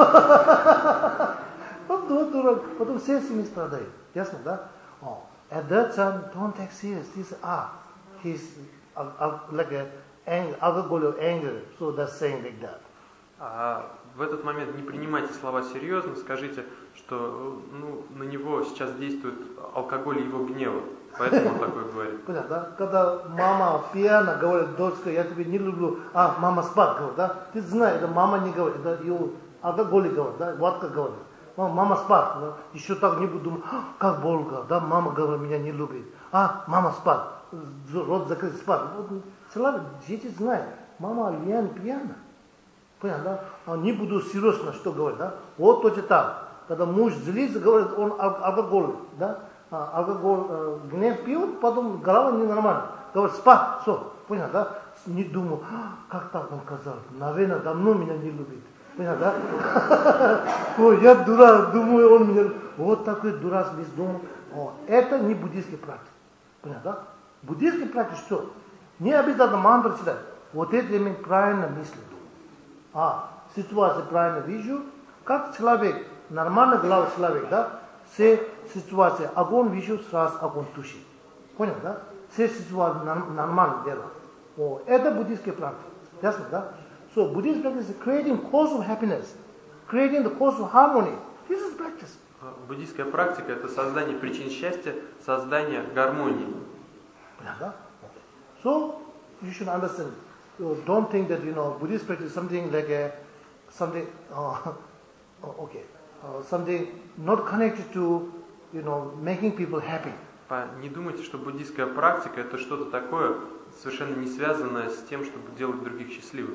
Потом дурак, потом все семьи страдают. Ясно, да? At that time, don't take serious. This, ah, he's uh, uh, like a ang- alcohol or anger, so that's saying like that. А в этот момент не принимайте слова серьезно, скажите, что ну, на него сейчас действует алкоголь и его гнева, поэтому он такой говорит. Понятно, да? Когда мама пьяна говорит, дочка, я тебя не люблю, а мама спать говорит, да? Ты знаешь, это мама не говорит, это ее алкоголь говорит, да? Водка говорит. Мама спать, да? Еще так не буду думать, как больно, да? Мама говорит, меня не любит. А, мама спать, рот закрыть, спать. Вот, человек, дети знают, мама пьяна, пьяна. Понятно, да? Не буду серьезно, что говорить, да? Вот точно так. Когда муж злится, говорит, он алкоголь, да? Алкоголь, э, гнев пьет, потом голова ненормальна. Говорит, спать, все, понятно, да? Не думаю, как так он сказал, наверное, давно меня не любит. Понятно, да? Ой, я дурак, думаю, он меня... Вот такой дурак без дома. О, это не буддийский практик. Понятно, да? Буддийский практик что? Не обязательно мантру читать. Вот это именно правильно мыслить. А, ситуацию правильно вижу. Как человек, нормальный глава человек, да? Все ситуации, огонь вижу, сразу огонь тушит. Понял, да? Все ситуации нормально делают. О, это буддийский практик. Ясно, да? So Buddhist practice is creating cause of happiness, creating the cause of harmony. This is practice. Буддийская практика – это создание причин счастья, создание гармонии. Понятно? Okay. So you should understand. You don't think that you know Buddhist practice is something like a something uh, okay, uh, something not connected to you know making people happy. Не думайте, что буддийская практика это что-то такое совершенно не связанное с тем, чтобы делать других счастливыми.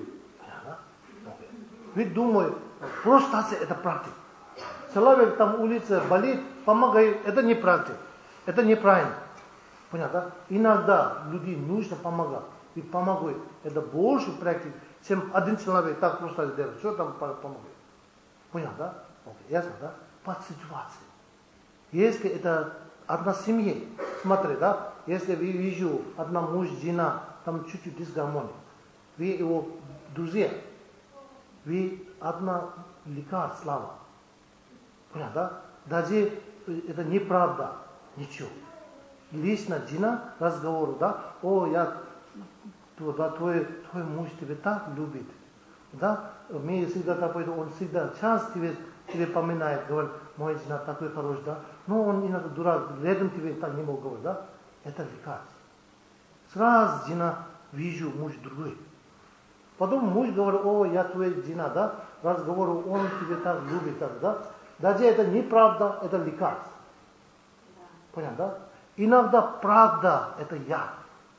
Вы думаете, простация это практика. Человек там улице болит, помогает, это не практика, это неправильно. Понятно? Иногда людям нужно помогать. И помогает. Это больше практик, чем один человек так просто делает. Что там помогает? Понятно, да? Okay. Ясно, да? Под ситуацией. Если это одна семья, смотри, да? Если вы вижу одна муж, жена, там чуть-чуть дисгармония. Вы его друзья. Вы одна лекарство, слава. Понятно, да? Даже это неправда. Ничего. Лично жена разговор, да? О, я да, твой, твой муж тебя так любит. Да? Мы всегда такой, он всегда час тебе, тебе поминает, говорит, мой жена такой хороший, да? Но он иногда дурак, рядом тебе так не мог говорить, да? Это лекарство. Сразу жена вижу муж другой. Потом муж говорит, о, я твоя жена, да? Разговор, он тебя так любит, так, да? Даже это неправда, это лекарство. Понятно, да? Иногда правда, это яд.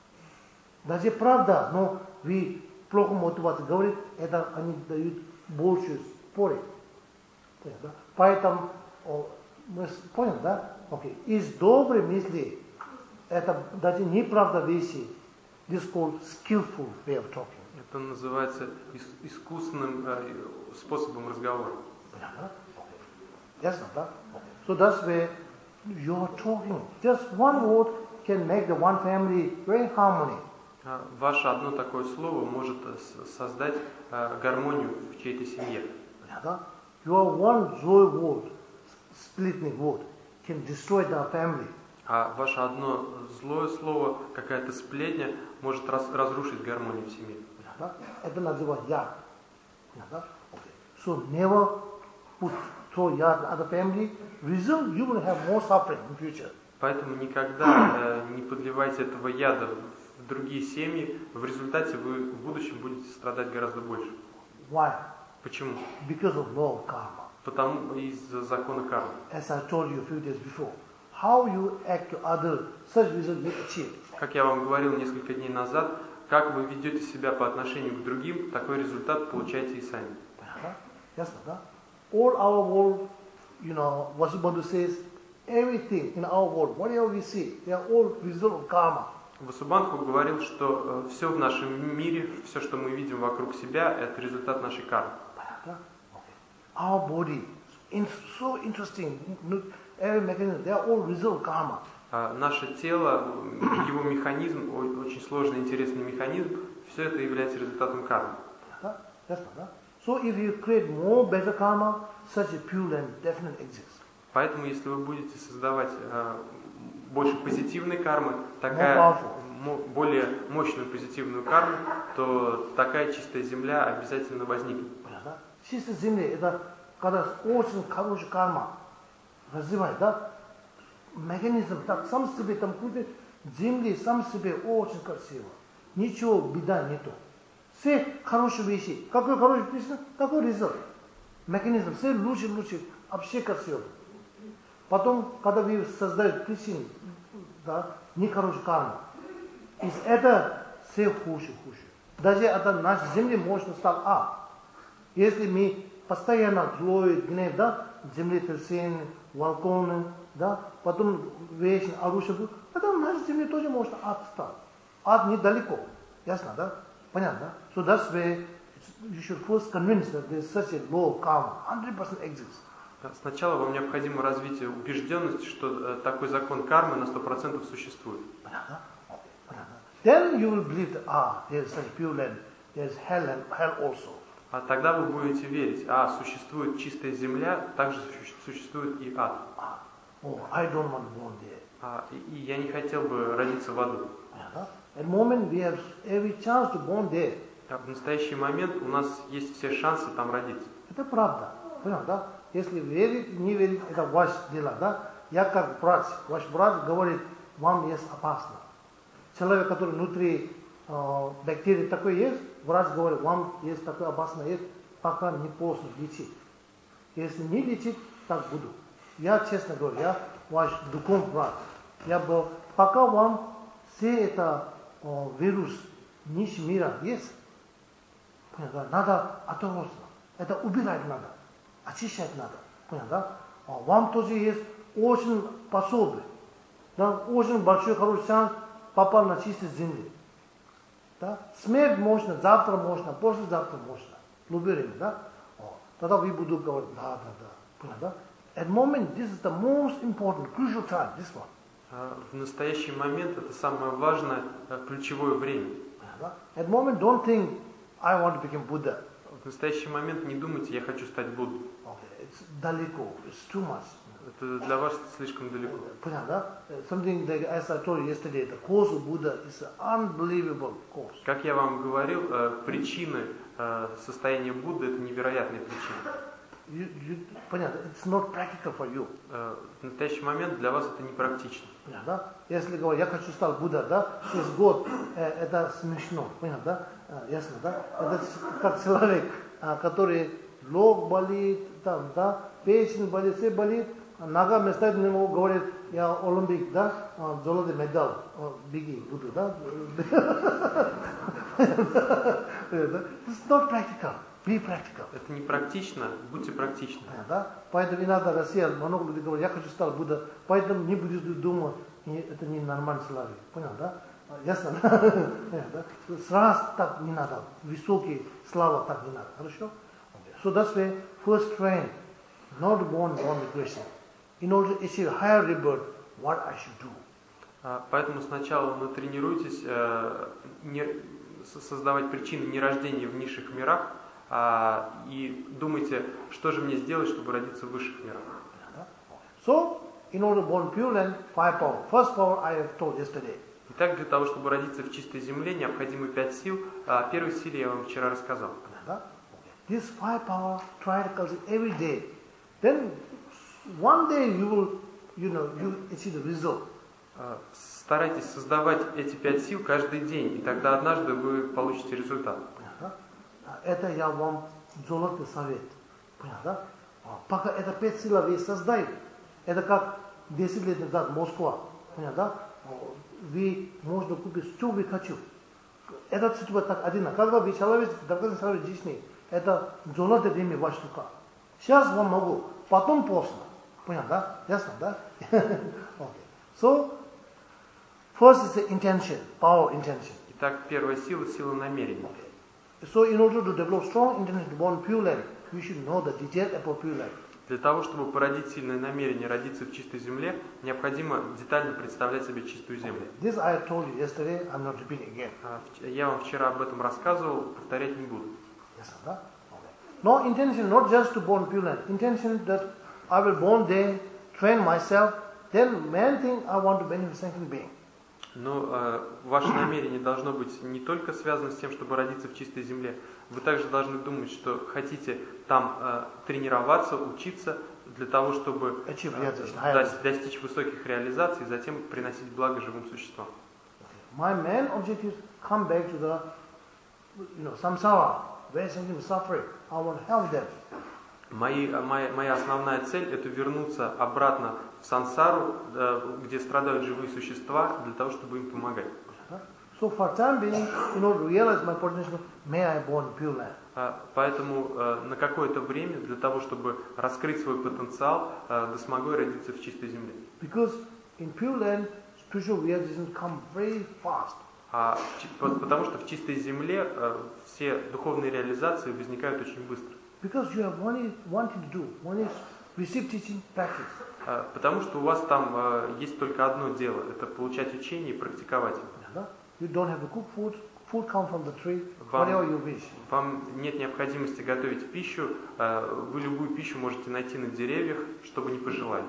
Даже правда, но вы плохо мотивация говорит, это они дают больше споры. Понятно, да? Поэтому, о, мы поняли, да? Окей. Из доброй мысли, это даже неправда вещи. This is called skillful way of talking. Это называется искусственным э, способом разговора. Понятно, да? Okay. Ясно, да? Okay. So that's where you are talking. Just one word can make the one family very harmony. Ваше одно такое слово может создать э, гармонию в чьей-то семье. Понятно? Your one joy word, splitting word, can destroy the family. А ваше одно злое слово, какая-то сплетня, может раз, разрушить гармонию в семье. Понятно? Это называется яд. Понятно? Okay. So never put throw yad at the family. Result, you will have more suffering in future. Поэтому никогда э, не подливайте этого яда в другие семьи. В результате вы в будущем будете страдать гораздо больше. Why? Почему? Because of law of karma. Потому из-за закона кармы. As I told you a few days before, how you act to others, such result you achieve. Как я вам говорил несколько дней назад, как вы ведете себя по отношению к другим, такой результат получаете и сами. Ясно, да? All our world, you know, Vasubandhu says, everything in our world, whatever we see, they are all result of karma. Васубандху говорил, что э, все в нашем мире, все, что мы видим вокруг себя, это результат нашей кармы. Our body, is so interesting, every mechanism, they are all result of karma. А наше тело, его механизм, очень сложный, интересный механизм, все это является результатом кармы. Ясно, да? So if you create more better karma, such a pure and definite exists. Поэтому, если вы будете создавать э, больше позитивной кармы, такая более мощную позитивную карму, то такая чистая земля обязательно возникнет. Чистая земля – это когда очень хорошая карма развивает, да? Механизм так сам себе там куда земли сам себе очень красиво, ничего беда нету. Все хорошие вещи. Какой хороший песня, такой результат. Механизм, все лучше, лучше, вообще красиво. Потом, когда вы создаете причину, да, нехорошую карму, из этого все хуже, хуже. Даже это наша земля может стать ад. Если мы постоянно злой, гнев, да, землетрясение, волконы, да, потом вечно оружие, это наша земля тоже может ад стать. Ад недалеко. Ясно, да? Понятно, да? So that's where you should first convince that there is such a law of karma, one hundred percent exists. Сначала вам необходимо развить убежденность, что такой закон кармы на сто процентов существует. Понятно? Понятно. Then you will believe that, ah, there is such pure land, there is hell and hell also. А тогда вы будете верить, а существует чистая земля, также существует и ад. Oh, I don't want to born there. А, и, и я не хотел бы родиться в аду. At the moment we have every chance to born there. А в настоящий момент у нас есть все шансы там родиться. Это правда. Понятно, да? Если верить, не верить, это ваше дело, да? Я как брат, ваш брат говорит, вам есть опасно. человек, который внутри э, бактерии такой есть, врач говорит, вам есть такое опасное, есть, пока не поздно лечить. Если не лечить, так буду. Я, честно говорю, я ваш духовный врач. Я был, пока вам все это э, вирус нищего мира есть, понятно, надо оторваться. Это убирать надо, очищать надо. Понятно, да? А вам тоже есть очень пособие. Да? Очень большой хороший шанс попал на чистую землю. Да? Смерть можно, завтра можно, послезавтра можно. Любое время, да? О, тогда вы будете говорить, да, да, да. Понятно, да? At the moment, this is the most important, crucial time, this one. В настоящий момент это самое важное, ключевое время. At the moment, don't think, I want to become Buddha. В настоящий момент не думайте, я хочу стать Буддой. Okay, it's далеко, it's too much. Это для вас слишком далеко. Понятно, да? Something like, as I told you yesterday, the course of Buddha is an unbelievable course. Как я вам говорил, причины состояния Будды — это невероятные причины. You, you, понятно, it's not practical for you. В настоящий момент для вас это не практично. Понятно, да? Если говорить, я хочу стать Будда, да, через год, э, это смешно, понятно, да? Э, ясно, да? Это как человек, э, который лоб болит, там, да, печень болит, все болит, нога вместо него говорит, я олимпик, да, э, золотой медаль, э, беги, буду, да? It's not practical. Be practical. Это не практично, будьте практичны. Да? Поэтому иногда Россия, много людей говорят, я хочу стать Будда, поэтому не будешь думать, это не нормальный человек. Понял, да? Ясно? Да? Сразу так не надо, высокие слова так не надо. Хорошо? Okay. So that's why first train, not born born with question. In order to achieve higher rebirth, what I should do. Поэтому сначала натренируйтесь не, создавать причины нерождения в низших мирах, А, и думайте, что же мне сделать, чтобы родиться в высших мирах. So, in order to born pure land, five power. First power I have told yesterday. Итак, для того, чтобы родиться в чистой земле, необходимы пять сил. О первой силе я вам вчера рассказал. This five power, try to cultivate every day. Then, one day you will, you know, you achieve the result. Старайтесь создавать эти пять сил каждый день, и тогда однажды вы получите результат. Это я вам золотой совет. Понятно? Пока это пять сил вы создаете, это как десять лет назад Москва. Понятно? Вы можно купить, что вы хотите. Это чувство так один. Когда вы человек, драгоценный человек жизни, это золотое время в ваших руках. Сейчас вам могу, потом поздно. Понятно? Да? Ясно, да? Okay. So, first is the intention, power intention. Итак, первая сила — сила намерения. Okay. So, in order to develop strong intention to born pure land, you should know the detail about pure land. Для того, чтобы породить сильное намерение родиться в чистой земле, необходимо детально представлять себе чистую землю. This I told you yesterday, I'm not repeating again. Я вам вчера об этом рассказывал, повторять не буду. Yes, sir. Okay. No intention, not just to born pure land. Intention that I will born there, train myself, then man think I want to benefit second being. Но э, ваше намерение должно быть не только связано с тем, чтобы родиться в чистой земле. Вы также должны думать, что хотите там э, тренироваться, учиться для того, чтобы э, достичь, достичь высоких реализаций и затем приносить благо живым существам. My main objective is come back to the, you know, samsara, where something is suffering. I want to help them. Мои, моя, моя основная цель – это вернуться обратно в сансару, где страдают живые существа, для того, чтобы им помогать. So for time being, in order to realize my potential, may I born pure land. Поэтому на какое-то время, для того, чтобы раскрыть свой потенциал, да смогу я родиться в чистой земле. Because in pure land, spiritual realization come very fast. А, потому что в чистой земле все духовные реализации возникают очень быстро. Because you have one, one thing to do. One is receive teaching, practice. Потому что у вас там есть только одно дело, это получать учение и практиковать. You don't have to cook food. Food comes from the tree. Whatever you wish. Вам нет необходимости готовить пищу. Вы любую пищу можете найти на деревьях, что бы ни пожелали.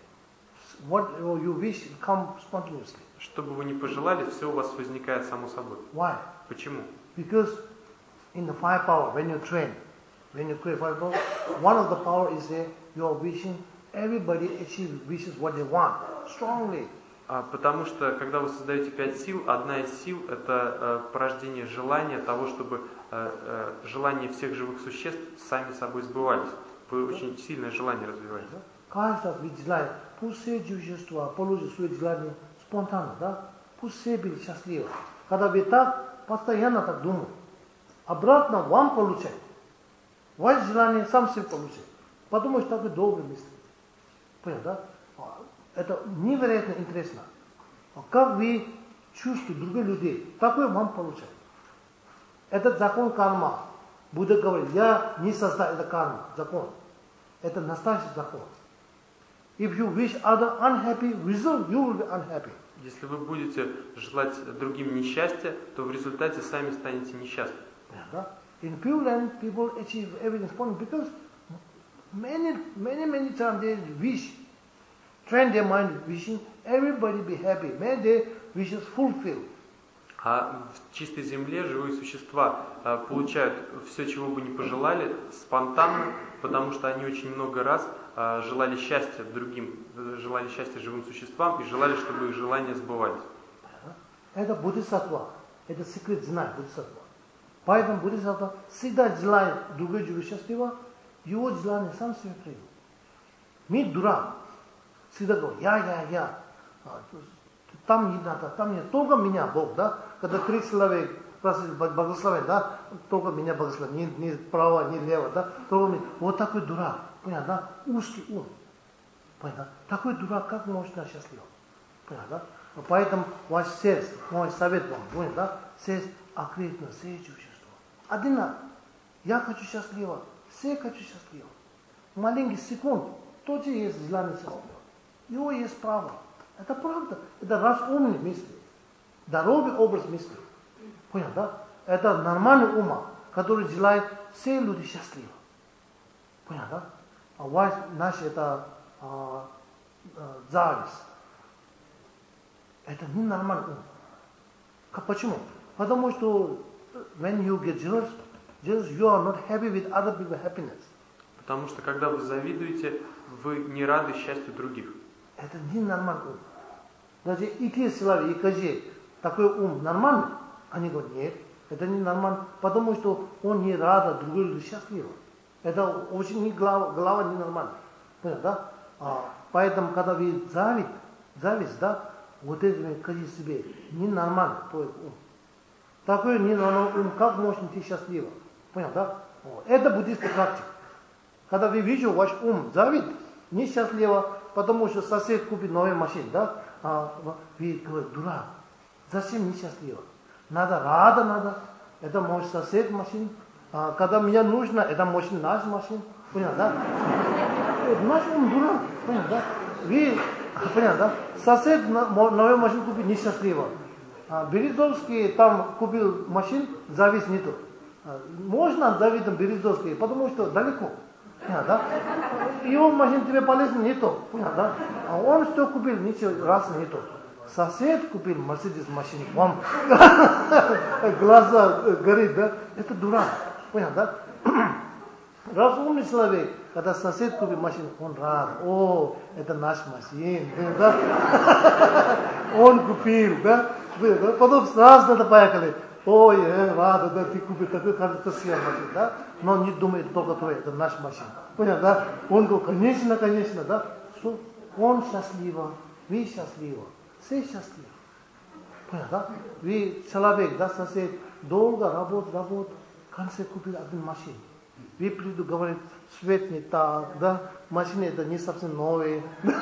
What you wish come spontaneously. Что бы вы ни пожелали, все у вас возникает само собой. Why? Почему? Because in the five power, when you train, when you create five power, one of the power is there, you are wishing everybody achieve wishes what they want strongly. А, потому что, когда вы создаете пять сил, одна из сил – это э, порождение желания того, чтобы э, э, желания всех живых существ сами собой сбывались. Вы очень сильное желание развиваете. Каждый вид желания, пусть все существа получат свое желание спонтанно, да? Пусть все были счастливы. Когда вы так, постоянно так думаете, обратно вам получать. Ваше желание сам себе получит. Потому что такой добрый мысли. Понял, да? Это невероятно интересно. Как вы чувствуете других людей, такое вам получает. Этот закон карма. Будда говорит, я не создал это карма, закон. Это настоящий закон. If you wish other unhappy, result you will be unhappy. Если вы будете желать другим несчастья, то в результате сами станете несчастны. Да? In Pure Land, people achieve everything spontaneously because many, many, many times they wish, train their mind wishing everybody be happy. May their wishes fulfill. А в чистой земле живые существа а, получают все, чего бы ни пожелали, спонтанно, потому что они очень много раз а, желали счастья другим, желали счастья живым существам и желали, чтобы их желания сбывались. Это бодхисаттва, это секрет знает бодхисаттва. Поэтому бодхисаттва всегда желает другое живое счастье, его желание сам себе принял. Мы дурак, всегда говорит, я, я, я. Там не надо, там не надо, только меня Бог, да? Когда крик человек просит благословен, да? Только меня благословен, не, не право, не лево, да? Только меня. Вот такой дурак, понятно, да? Узкий ум, понятно? Такой дурак, как может быть счастлив, понятно, да? Поэтому ваш сердце, мой совет вам, понятно, да? Сердце окрепно, все чувства. Один раз, я хочу счастливо, все хочу счастливо. Маленький секунд, тоже есть желание счастливо. Его есть право. Это правда. Это разумный мысли. Здоровый образ мысли. Понял, да? Это нормальный ум, который желает все люди счастливы. Понял, да? А ваш, наш это а, а, зависть. Это не нормальный ум. Как, почему? Потому что when you get jealous, jealous, you are not happy with other people's happiness. Потому что когда вы завидуете, вы не рады счастью других. Это не нормальный ум. Даже и те силави, и кажи, такой ум нормальный? Они говорят, нет, это не нормально, потому что он не рад, другой люди счастливы. Это очень не глава, глава не нормально. Понял, да? А, поэтому, когда вы зависть, зависть, да, вот это кажи себе, ненормально твой ум. Такой ненормальный ум, как можно ты счастливо? Понял, да? Это буддийская практика. Когда вы видите ваш ум зависть, несчастливо, потому что сосед купит новую машину, да? А вы говорите, дурак, зачем несчастливо? Надо, рада надо. Это мой сосед машин. А когда мне нужно, это машина наш машин. Понял, да? Наш ум дурак. Понял, да? Вы, понял, да? Сосед новую машину купит несчастливо. А Березовский там купил машин, зависть нету. Можно завидовать Березовский, потому что далеко. Понял, да? Его машин тебе полезно нету. Понял, да? А он что купил, ничего, раз нету. Сосед купил Мерседес машину, вам глаза горит, да? Это дурак. Понял, да? Разумный человек, когда сосед купил машину, он рад. О, это наш машин. Да? Он купил, да? Потом сразу надо поехали. Ой, рада, да, ты купил такой красивый машин, да? Но не думает только твой, это наш машин. Понял, да? Он говорит, конечно, конечно, да? Что? Он счастлив, вы счастливы, все счастливы. Понял, да? Вы человек, да, сосед, долго работает, работает, в конце купил один машин. Вы приду, говорит, свет не так, да? Машина это не совсем новые.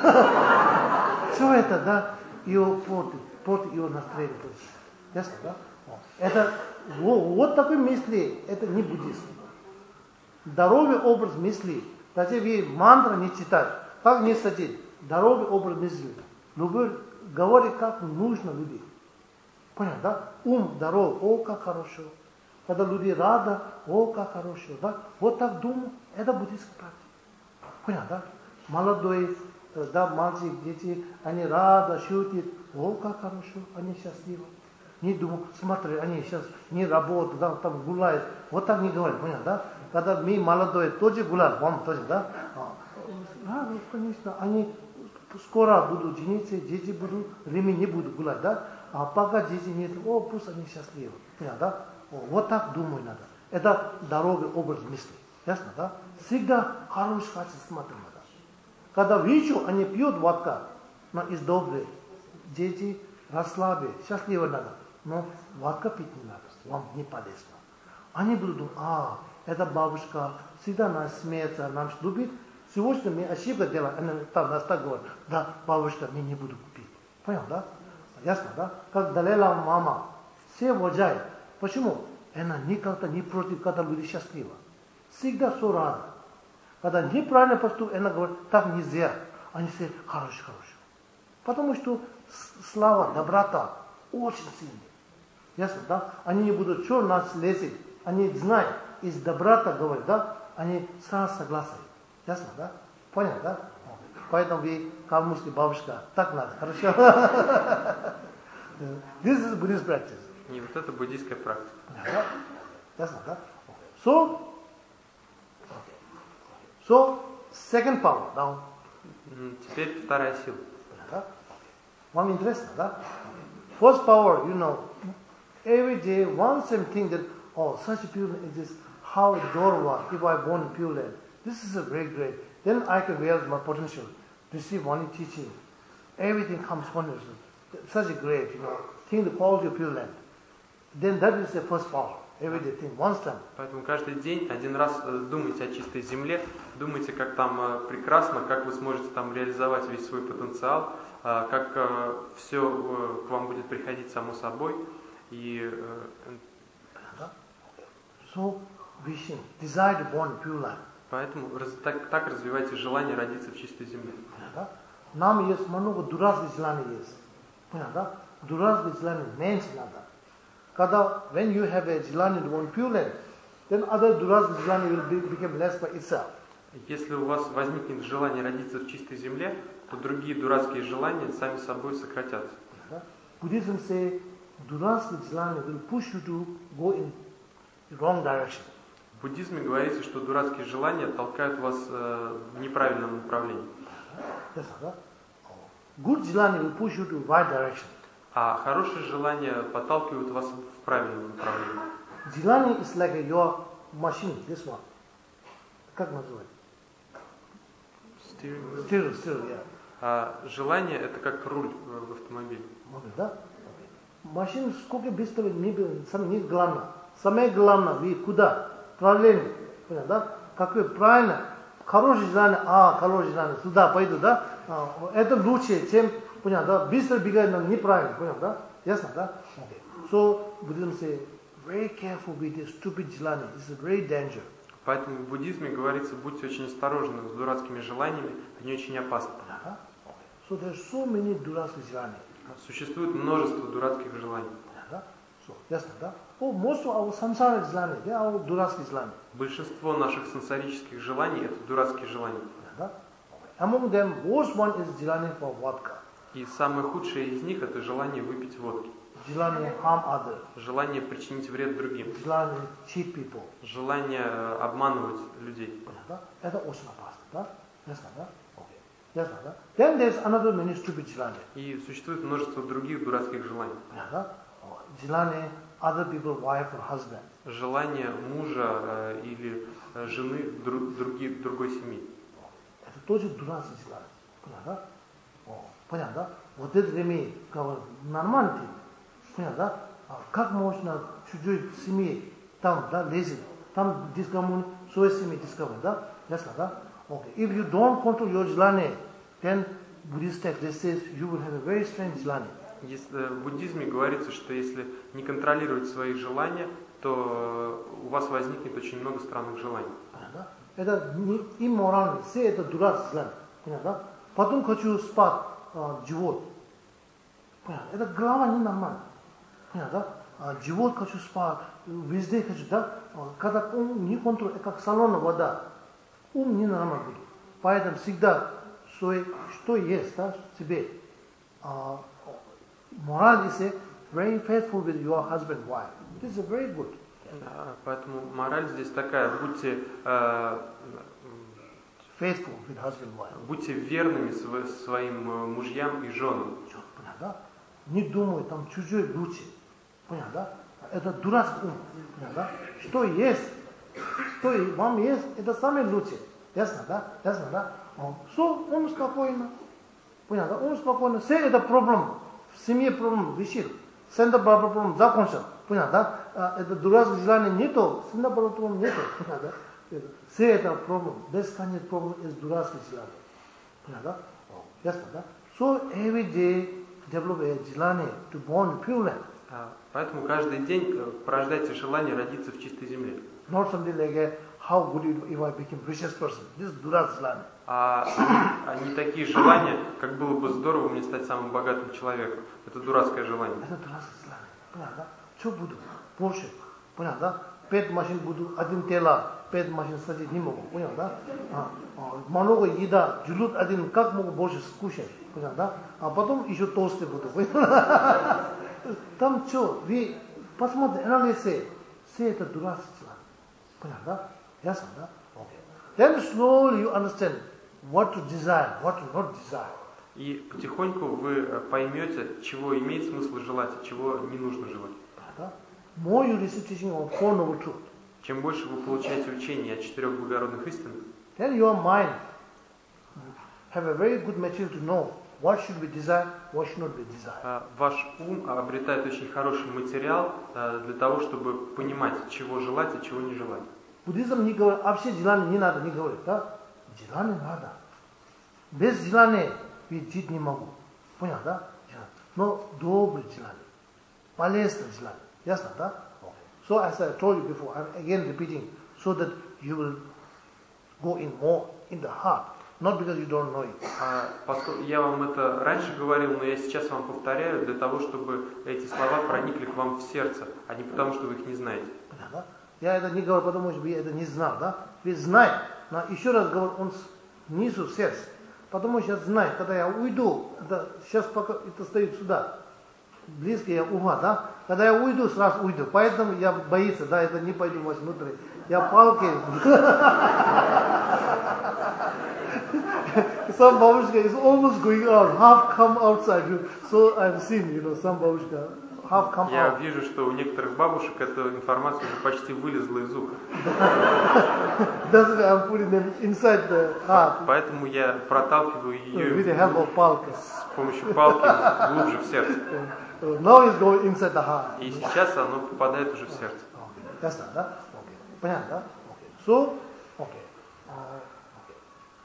Все это, да, ее портит, портит ее настроение. Ясно, да? Это, вот, вот такой мысли, это не буддизм. Здоровый образ мысли, даже вы мантру не читаете, как не садить, здоровый образ мысли. Любой говорит, как нужно люди. Понял, да? Ум здоров, о, как хорошо. Когда люди рады, о, как хорошо, да? Вот так думаю, это буддийская практика. Понял, да? Молодой, да, мальчик, дети, они рады, шутят, о, как хорошо, они счастливы. Не думаю, смотри, они сейчас не работают, да, там гуляют. Вот так не говорят, понял, да? Когда мы молодой тоже гуляют, вам тоже, да? А, да, конечно, они скоро буду жениться, дети будут, время не буду гулять, да? А пока дети нет, о, пусть они счастливы. Понятно, да? О, вот так думать надо. Это дорога, образ мысли. Ясно, да? Всегда хороший качество смотреть надо. Когда вижу, они пьют водка, но из добрые. Дети расслабы, счастливы надо. Но водка пить не надо, вам не полезно. Они будут думать, а, эта бабушка всегда нас смеется, нам любит. Сегодня мы ошибка делаем, она там нас так говорит, да, бабушка, мы не будем пить. Понял, да? Ясно, да? Как Далай-лама мама, все уважают. Почему? Она никогда не против, когда люди счастливы. Всегда все рада. Когда неправильно поступает, она говорит, так нельзя. Они все хорошие, хорошие. Потому что слава, доброта очень сильная. Ясно, да? Они не будут, что нас лезет. Они знают, из доброта говорят, да? Они сразу согласны. Ясно, да? Понял, да? Поэтому вы, калмыцкая бабушка, так надо, хорошо? This is Buddhist practice. И вот это буддийская практика. Да? Ясно, да? So, so second power, now. Теперь вторая сила. Да? Вам интересно, да? First power, you know, every day one same thing that, oh, such a pure land exists, how door was, if I born in pure land. This is a very great. Then I can realize my potential, receive one teaching. Everything comes wonderful. Such a great, you know, think the quality of pure land. Then that is the first power. Every day think, once time. Поэтому каждый день один раз думайте о чистой земле, думайте, как там прекрасно, как вы сможете там реализовать весь свой потенциал, как все к вам будет приходить само собой. И so wishing, desire to born in pure land. Поэтому так, так развивайте желание родиться в чистой земле. Нам есть много дурацких желаний есть. Понятно? Дурацких желаний меньше надо. Когда, when you have a желание to born pure land, then other дурацких желаний will be, become less by itself. Если у вас возникнет желание родиться в чистой земле, то другие дурацкие желания сами собой сократятся. Buddhism say дурацкие желания will push you to go in the wrong direction. В буддизме говорится, что дурацкие желания толкают вас э, в неправильном направлении. Good желания will push you to right direction. А хорошие желания подталкивают вас в правильном направлении. Желание is like your machine, this one. Как называется? Steering. Steering, steering, yeah. А желание это как руль в автомобиле. Да? Машина сколько быстро не не главное. Самое главное, вы куда? Правильно. Да? Какое правильно? Хорошее желание, а, хорошее желание, сюда пойду, да? А, это лучше, чем, понятно, да? Быстро бегать, но неправильно, понял, да? Ясно, да? Okay. So, Buddhism say, very careful with this stupid желание. It's a great danger. Поэтому в буддизме говорится, будьте очень осторожны с дурацкими желаниями, они очень опасны. Uh-huh. So there's so many дурацких желаний. Существует множество дурацких желаний. Uh-huh. So, ясно, да? Oh, most of our samsaric желания, they are дурацкие желания. Большинство наших сенсорических желаний это дурацкие желания. Uh-huh. Among them, worst one is желание for vodka. И самое худшее из них это желание выпить водки. Желание harm others. Желание причинить вред другим. Желание cheat people. Желание обманывать людей. Uh-huh. Это очень опасно, да? Ясно, да? Okay. Ясно, да? Then there's another many stupid желания. И существует множество других дурацких желаний. Uh-huh. Желание other people, wife or husband. Желание мужа э, или э, жены дру, други, другой семьи. Это тоже дурацкие желания. Понятно? О, понятно, да? Вот это время нормально. Понятно, да? А как можно чужой семье там, да, лезет, там дискоммун, своей семье дискоммун, да? Ясно, да? Okay. If you don't control your желание, then Buddhist text says you will have a very strange желание. Если, в буддизме говорится, что если не контролировать свои желания, то у вас возникнет очень много странных желаний. Понятно? Это не имморально, все это дурацкие желания. Понятно? Потом хочу спать а, живот. Понятно? Это голова не нормально. Понятно? А, живот хочу спать, везде хочу, да? А, когда ум не контролирует, как соленая вода, ум не нормально будет. Поэтому всегда свой, что есть, да, себе. А, Morale is a very faithful with your husband, wife. This is very good. Поэтому мораль здесь такая: будьте э, faithful with husband and wife. Будьте верными сво- своим э, мужьям и женам. Понятно? Не думай, там чужой лучше. Понятно? Это дурацкий ум. Понятно? Что есть, что и вам есть, это самое лучшее. Ясно, да? Ясно, да? Все, он спокойно. Понятно? Он спокойно. Все это проблема. В семье проблема решил. Центр проблем закончил. Понятно? Да? Это дурацкое желание нету, центр проблем нету. Понятно? Все это проблема. Бесконечная проблема из дурацких желаний. Понятно? Ясно, да? So every day develop a желание to born pure land. А, Поэтому каждый день э, порождайте желание родиться в чистой земле. Not something like a, how good it if I become richest person. This is дурацкое желание. А они, они такие желания, как было бы здорово мне стать самым богатым человеком. Это дурацкое желание. Это дурацкое желание. Понятно? Что буду? Больше. Понятно? Пять машин буду, один тела, пять машин садить не могу. Понятно? А, а, много еда, желудок один, как могу больше скушать? Понятно? А потом еще толстый буду. Там что? Вы посмотрите, анализируйте. Все это дурацкое желание. Понятно? Ясно, да? Okay. Then slowly you understand what to desire, what to not desire. И потихоньку вы поймете, чего имеет смысл желать, а чего не нужно желать. More you receive teaching of four noble truth. Чем больше вы получаете учение о четырех благородных истинах, Then your mind have a very good material to know what should be desired, what should not be desired. ваш ум обретает очень хороший материал для того, чтобы понимать, чего желать и чего не желать. Буддизм не говорит, а все желания не надо, не говорит, да? Желание надо. Без желания ведь жить не могу. Понял, да? Но доброе желание, полезное желание. Ясно, да? Okay. So as I told you before, I'm again repeating, so that you will go in more in the heart, not because you don't know it. А, поскольку я вам это раньше говорил, но я сейчас вам повторяю, для того, чтобы эти слова проникли к вам в сердце, а не потому, что вы их не знаете. Да? Я это не говорю, потому что я это не знал, да? Ведь знает, но еще раз говорю, он снизу в сердце. Потому что я знаю, когда я уйду, это, сейчас пока это стоит сюда, близко я ума, да? Когда я уйду, сразу уйду. Поэтому я боится, да, это не пойду внутрь. Я палки. Some babushka is almost going out, half come outside. So I've seen, you know, some babushka half come out. Я вижу, что у некоторых бабушек эта информация уже почти вылезла из уха. That's why I'm putting them inside the heart. Поэтому я проталкиваю ее With the help of palki. с помощью палки глубже в сердце. Now it's going inside the heart. И сейчас оно попадает уже в сердце. Ясно, да? Okay. Понятно, да? Okay. So, okay. Uh, okay.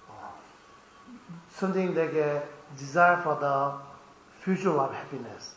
Uh, something like a desire for the future of happiness.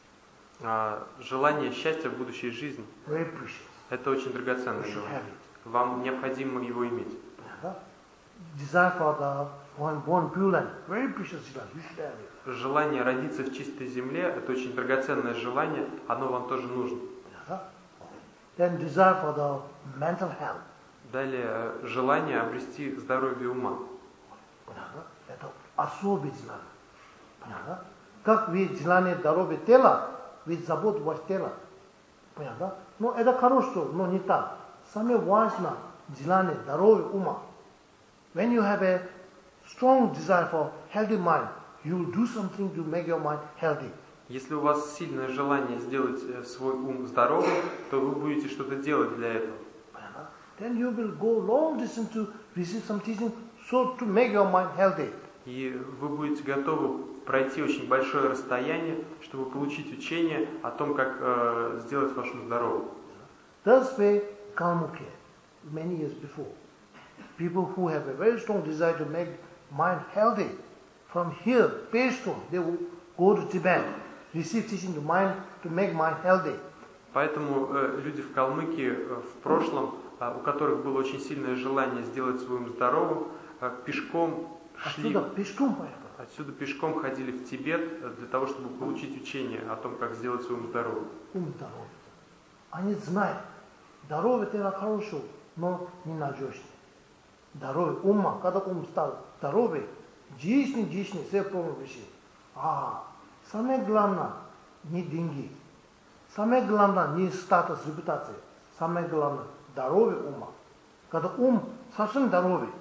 А, желание счастья в будущей жизни Very precious. – это очень драгоценное You should желание. have it. Вам необходимо его иметь. Понятно? Desire for the one born pure land. Very precious desire. You should have it. Желание родиться в чистой земле – это очень драгоценное желание, оно вам тоже нужно. Понятно? Then desire for the mental health. Далее, желание обрести здоровье ума. Понятно? Это особое желание. Понятно? Как ведь желание здоровья тела, ведь заботу ваше тело. Понятно? Но это хорошо, но не так. Самое важное желание здоровья ума. When you have a strong desire for healthy mind, you will do something to make your mind healthy. Если у вас сильное желание сделать свой ум здоровым, то вы будете что-то делать для этого. Понятно? Then you will go long distance to receive some teaching, so to make your mind healthy. И вы будете готовы пройти очень большое расстояние, чтобы получить учение о том, как э, сделать вашу здоровым. Thus way Kalmukhe, many years before, people who have a very strong desire to make mind healthy, from here, Peshto, they will go to Tibet, receive teaching to mind to make mind healthy. Поэтому э, люди в Калмыкии э, в прошлом, э, у которых было очень сильное желание сделать свой ум здоровым, э, пешком шли, Отсюда пешком поехали. отсюда пешком ходили в Тибет э, для того, чтобы получить учение о том, как сделать свой ум здоровым. Ум здоровый. Они знают, здоровье это хорошо, но ненадежно. Здоровье ума, когда ум стал здоровый, жизнь, жизнь, все проблемы решили. А, самое главное не деньги, самое главное не статус, репутация, самое главное здоровье ума. Когда ум совсем здоровый,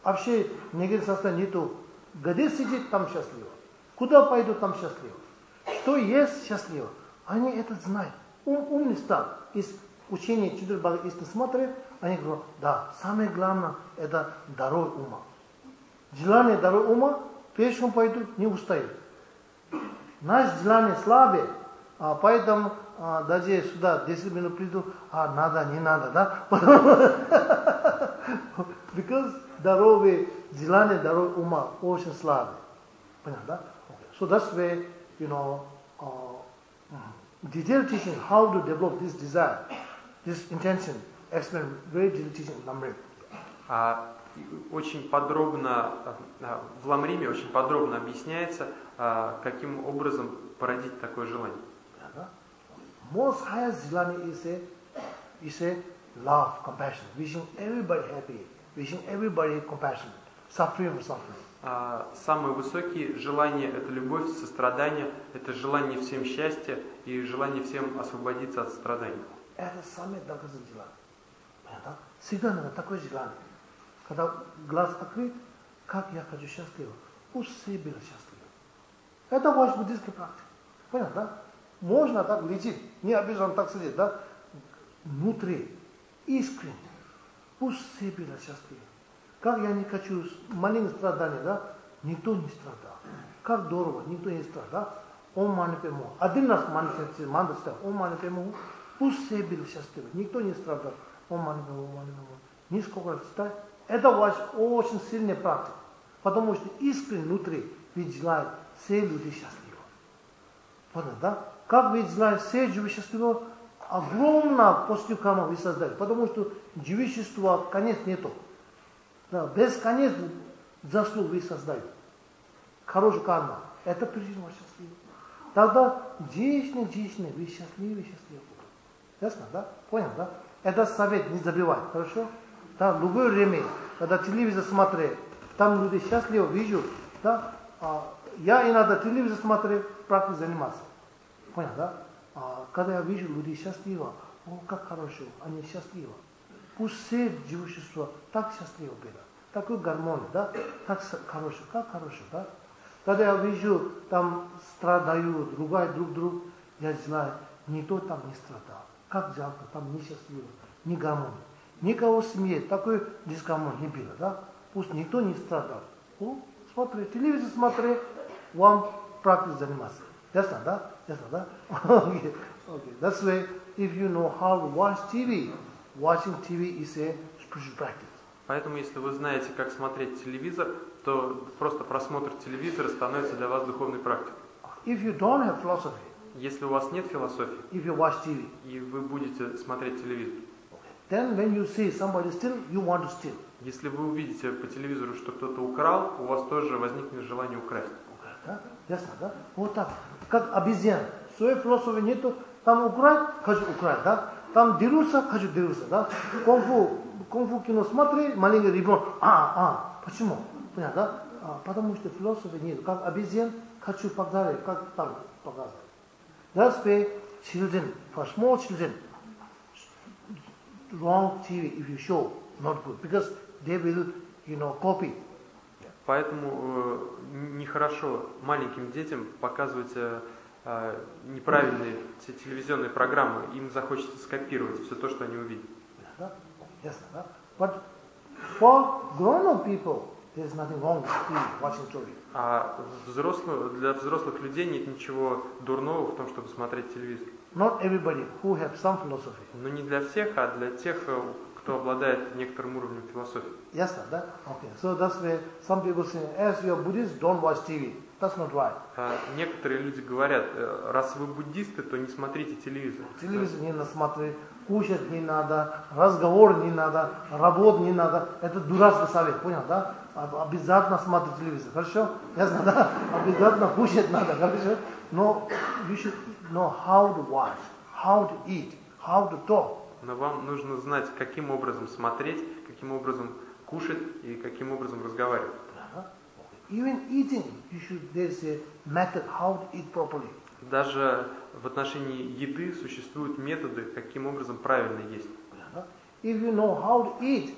Вообще негативное состояние нету. Где сидит, там счастливо. Куда пойду, там счастливо. Что есть счастливо. Они это знают. Ум, умный стал. Из учения четырех богов истины смотрят, они говорят, да, самое главное, это дорога ума. Желание дорога ума, пешком пойду, не устают. Наше желание слабое, а поэтому а, даже сюда десять минут приду, а надо, не надо, да? Because дорога, желание дорога ума очень слабое. Понятно, да? Okay. So that's why, you know, uh, detailed teaching how to develop this desire, this intention, explain very detailed teaching in Lamrim. А, очень подробно а, в Ламриме очень подробно объясняется, а, каким образом породить такое желание. Most highest желание is a, is a love, compassion, wishing everybody happy, wishing everybody compassion, suffering for suffering. А, самые высокие желания – это любовь, сострадание, это желание всем счастья и желание всем освободиться от страданий. Это самое дорогое желание. Понятно? Всегда надо такое желание. Когда глаз открыт, как я хочу счастливо, пусть все было счастливо. Это ваш буддийский практика. Понятно, да? Можно так лететь, не обязательно так сидеть, да? Внутри, искренне, пусть все было счастливо. Как я не хочу маленьких страданий, да? Никто не страдал. Как здорово, никто не страдал. Он мани пойму. Один раз мани страдал, он мани пойму. Пусть все были счастливы. Никто не страдал. Он мани пойму, мани пойму. Нисколько раз читать. Это ваш очень сильная практика. Потому что искренне внутри ведь желает все люди счастливы. Понятно, да? Как ведь желает все живы счастливы, огромное позитив карма вы создали. Потому что живущества конец нету. Да, без конец заслуг вы создаете. Хорошая карма. Это причина вас счастливы. Тогда действительно, действительно, вы счастливы, счастливы. Ясно, да? Понял, да? Это совет не забивать, хорошо? Да, любое время, когда телевизор смотрю, там люди счастливы, вижу, да? А, я иногда телевизор смотрю, практикой заниматься. Понял, да? А, когда я вижу людей счастливы, о, как хорошо, они счастливы. Пусть все живущества так счастливы было. Такой гармония, да? Так хорошо, как хорошо, да? Когда я вижу, там страдают, ругают друг друга, я знаю, никто там не страдал. Как жалко, там несчастливо, не гармония. Никого в семье такой дисгармонии не было, да? Пусть никто не страдал. О, смотри, телевизор смотри, вам практикой заниматься. Ясно, да? Ясно, да? Okay. Okay. That's why, if you know how to watch ти ви, watching ти ви is a spiritual practice. Поэтому, если вы знаете, как смотреть телевизор, то просто просмотр телевизора становится для вас духовной практикой. If you don't have philosophy, если у вас нет философии, if you watch ти ви, и вы будете смотреть телевизор, then when you see somebody steal, you want to steal. если вы увидите по телевизору, что кто-то украл, у вас тоже возникнет желание украсть. Да? Ясно, да? Вот так. Как обезьян. Своей философии нету. Там украсть, хочу украсть, да? Там дерутся, хочу дерутся, да? Кунг-фу, кунг-фу кино смотри, маленький ребенок. А, а, почему? Понятно, да? А, потому что философии нет. Как обезьян, хочу показать, как там показать. That's why children, for small children, wrong ти ви if you show, not good, because they will, you know, copy. Поэтому э, нехорошо маленьким детям показывать э, э, неправильные телевизионные программы. Им захочется скопировать все то, что они увидят. Yes, but for grown-up people, there is nothing wrong with T V, watching T V. А взрослых, для взрослых людей нет ничего дурного в том, чтобы смотреть телевизор. Not everybody who have some philosophy. Но не для всех, а для тех, кто обладает некоторым уровнем философии. Yes, sir. That, okay. So that's why some people say, as you are Buddhist, don't watch ти ви. That's not right. А некоторые люди говорят, раз вы буддисты, то не смотрите телевизор. Телевизор не надо смотреть, кушать не надо, разговор не надо, работать не надо. Это дурацкий совет, понял, да? Обязательно смотреть телевизор, хорошо? Ясно, да? Обязательно кушать надо, хорошо? Но you should know how to watch, how to eat, how to talk. Но вам нужно знать, каким образом смотреть, каким образом кушать и каким образом разговаривать. Even eating, you should, there's a method how to eat properly. Даже в отношении еды существуют методы, каким образом правильно есть. If you know how to eat,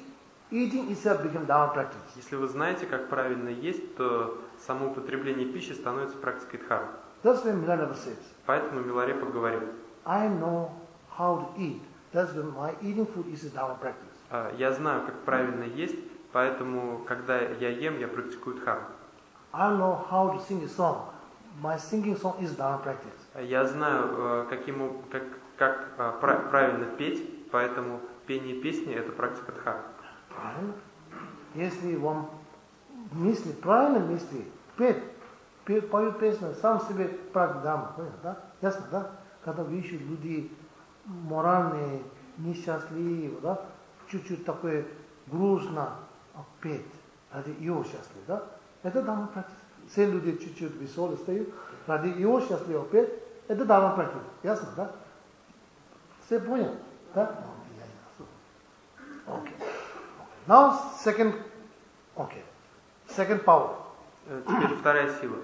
eating itself becomes Dharma practice. Если вы знаете, как правильно есть, то само употребление пищи становится практикой дхармы. That's why Milarepa says, Поэтому Миларепа говорит, I know how to eat. That's why my eating food is a Dharma practice. «А, я знаю, как правильно есть, поэтому, когда я ем, я практикую дхарму. I know how to sing a song. My singing song is Dharma practice. Я знаю, э, каким, об- как, как э, пра- правильно петь, поэтому пение песни – это практика дхармы». Правильно? Если вам мысли, правильно мысли, петь, пе- поют песню, сам себе практика Дharma. Понятно, да? Ясно, да? Когда вы ищете люди моральные, несчастливые, да? Чуть-чуть такое грустно а, петь, ради его счастливы, да? Это Dharma practice. Все люди чуть-чуть веселые стоят, ради его счастливого петь, это Dharma practice. Ясно, да? Все понял, да? Okay. Now second, okay, second power. Э, Теперь вторая сила.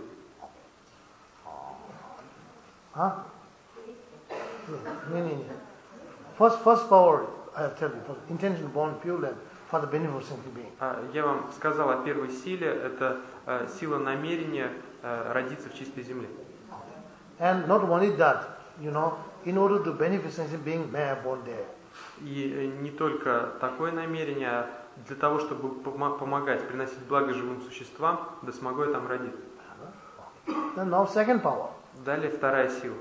Huh? No, no, no. First, first power, I have told you, for intention born pure and for the benefit of sentient being. А, Я вам сказал о первой силе, это э, сила намерения э, родиться в чистой земле. And not only that, you know, in order to benefit sentient being, may I born there. И э, не только такое намерение, а для того, чтобы помо- помогать, приносить благо живым существам, да смогу я там родиться. Then now second power. Далее вторая сила.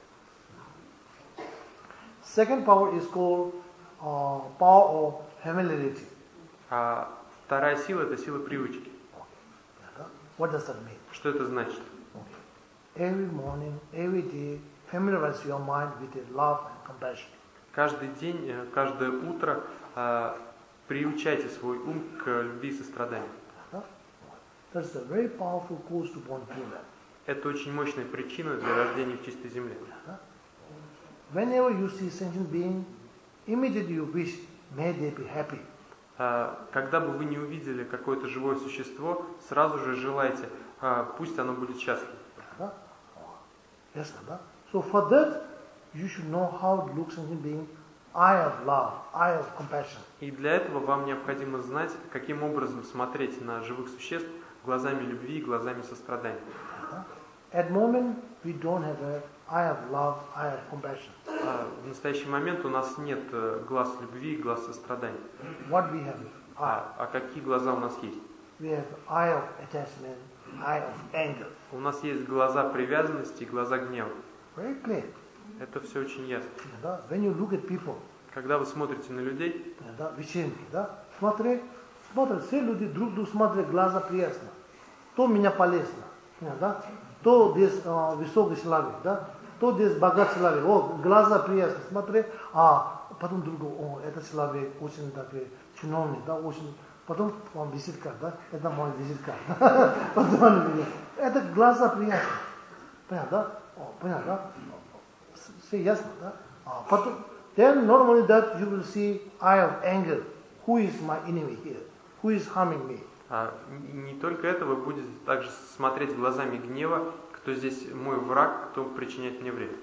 Second power is called uh, power of familiarity. А вторая сила – это сила привычки. What does that mean? Что это значит? Every morning, every day, familiarize your mind with the love and compassion. Каждый день, э, каждое утро э, приучайте свой ум к любви и состраданию. That's a very powerful cause to born pure land. Это очень мощная причина для рождения в чистой земле. Whenever you see sentient being, immediately you wish, may they be happy. А, Когда бы вы не увидели какое-то живое существо, сразу же желайте, а, пусть оно будет счастливо. Yes, да? So for that, you should know how to look sentient being, eye of love, eye of compassion. И для этого вам необходимо знать, каким образом смотреть на живых существ глазами любви и глазами сострадания. At the moment, we don't have an eye of love, eye of compassion. А В настоящий момент у нас нет э, глаз любви и глаз сострадания. What we have? Eye. А, а какие глаза у нас есть? We have eye of attachment, eye of anger. У нас есть глаза привязанности и глаза гнева. Very clear. Это все очень ясно. Да? When you look at people, Когда вы смотрите на людей, да, вечеринки, да, смотри, смотрят, все люди друг другу смотрят, глаза приятно. То меня полезно, да, то без а, высокой славы, да, то без богатой славы, о, глаза приятно, смотри, а потом другу, о, это славы очень такой чиновник, да, очень, потом вам визитка, да, это мой визитка, потом он меня, это глаза приятно, понятно, да, о, понятно, да, все ясно, да, а потом, then not only that, you will see eye of anger, who is my enemy here, who is harming me. а, не только это, вы будете также смотреть глазами гнева, кто здесь мой враг, кто причиняет мне вред.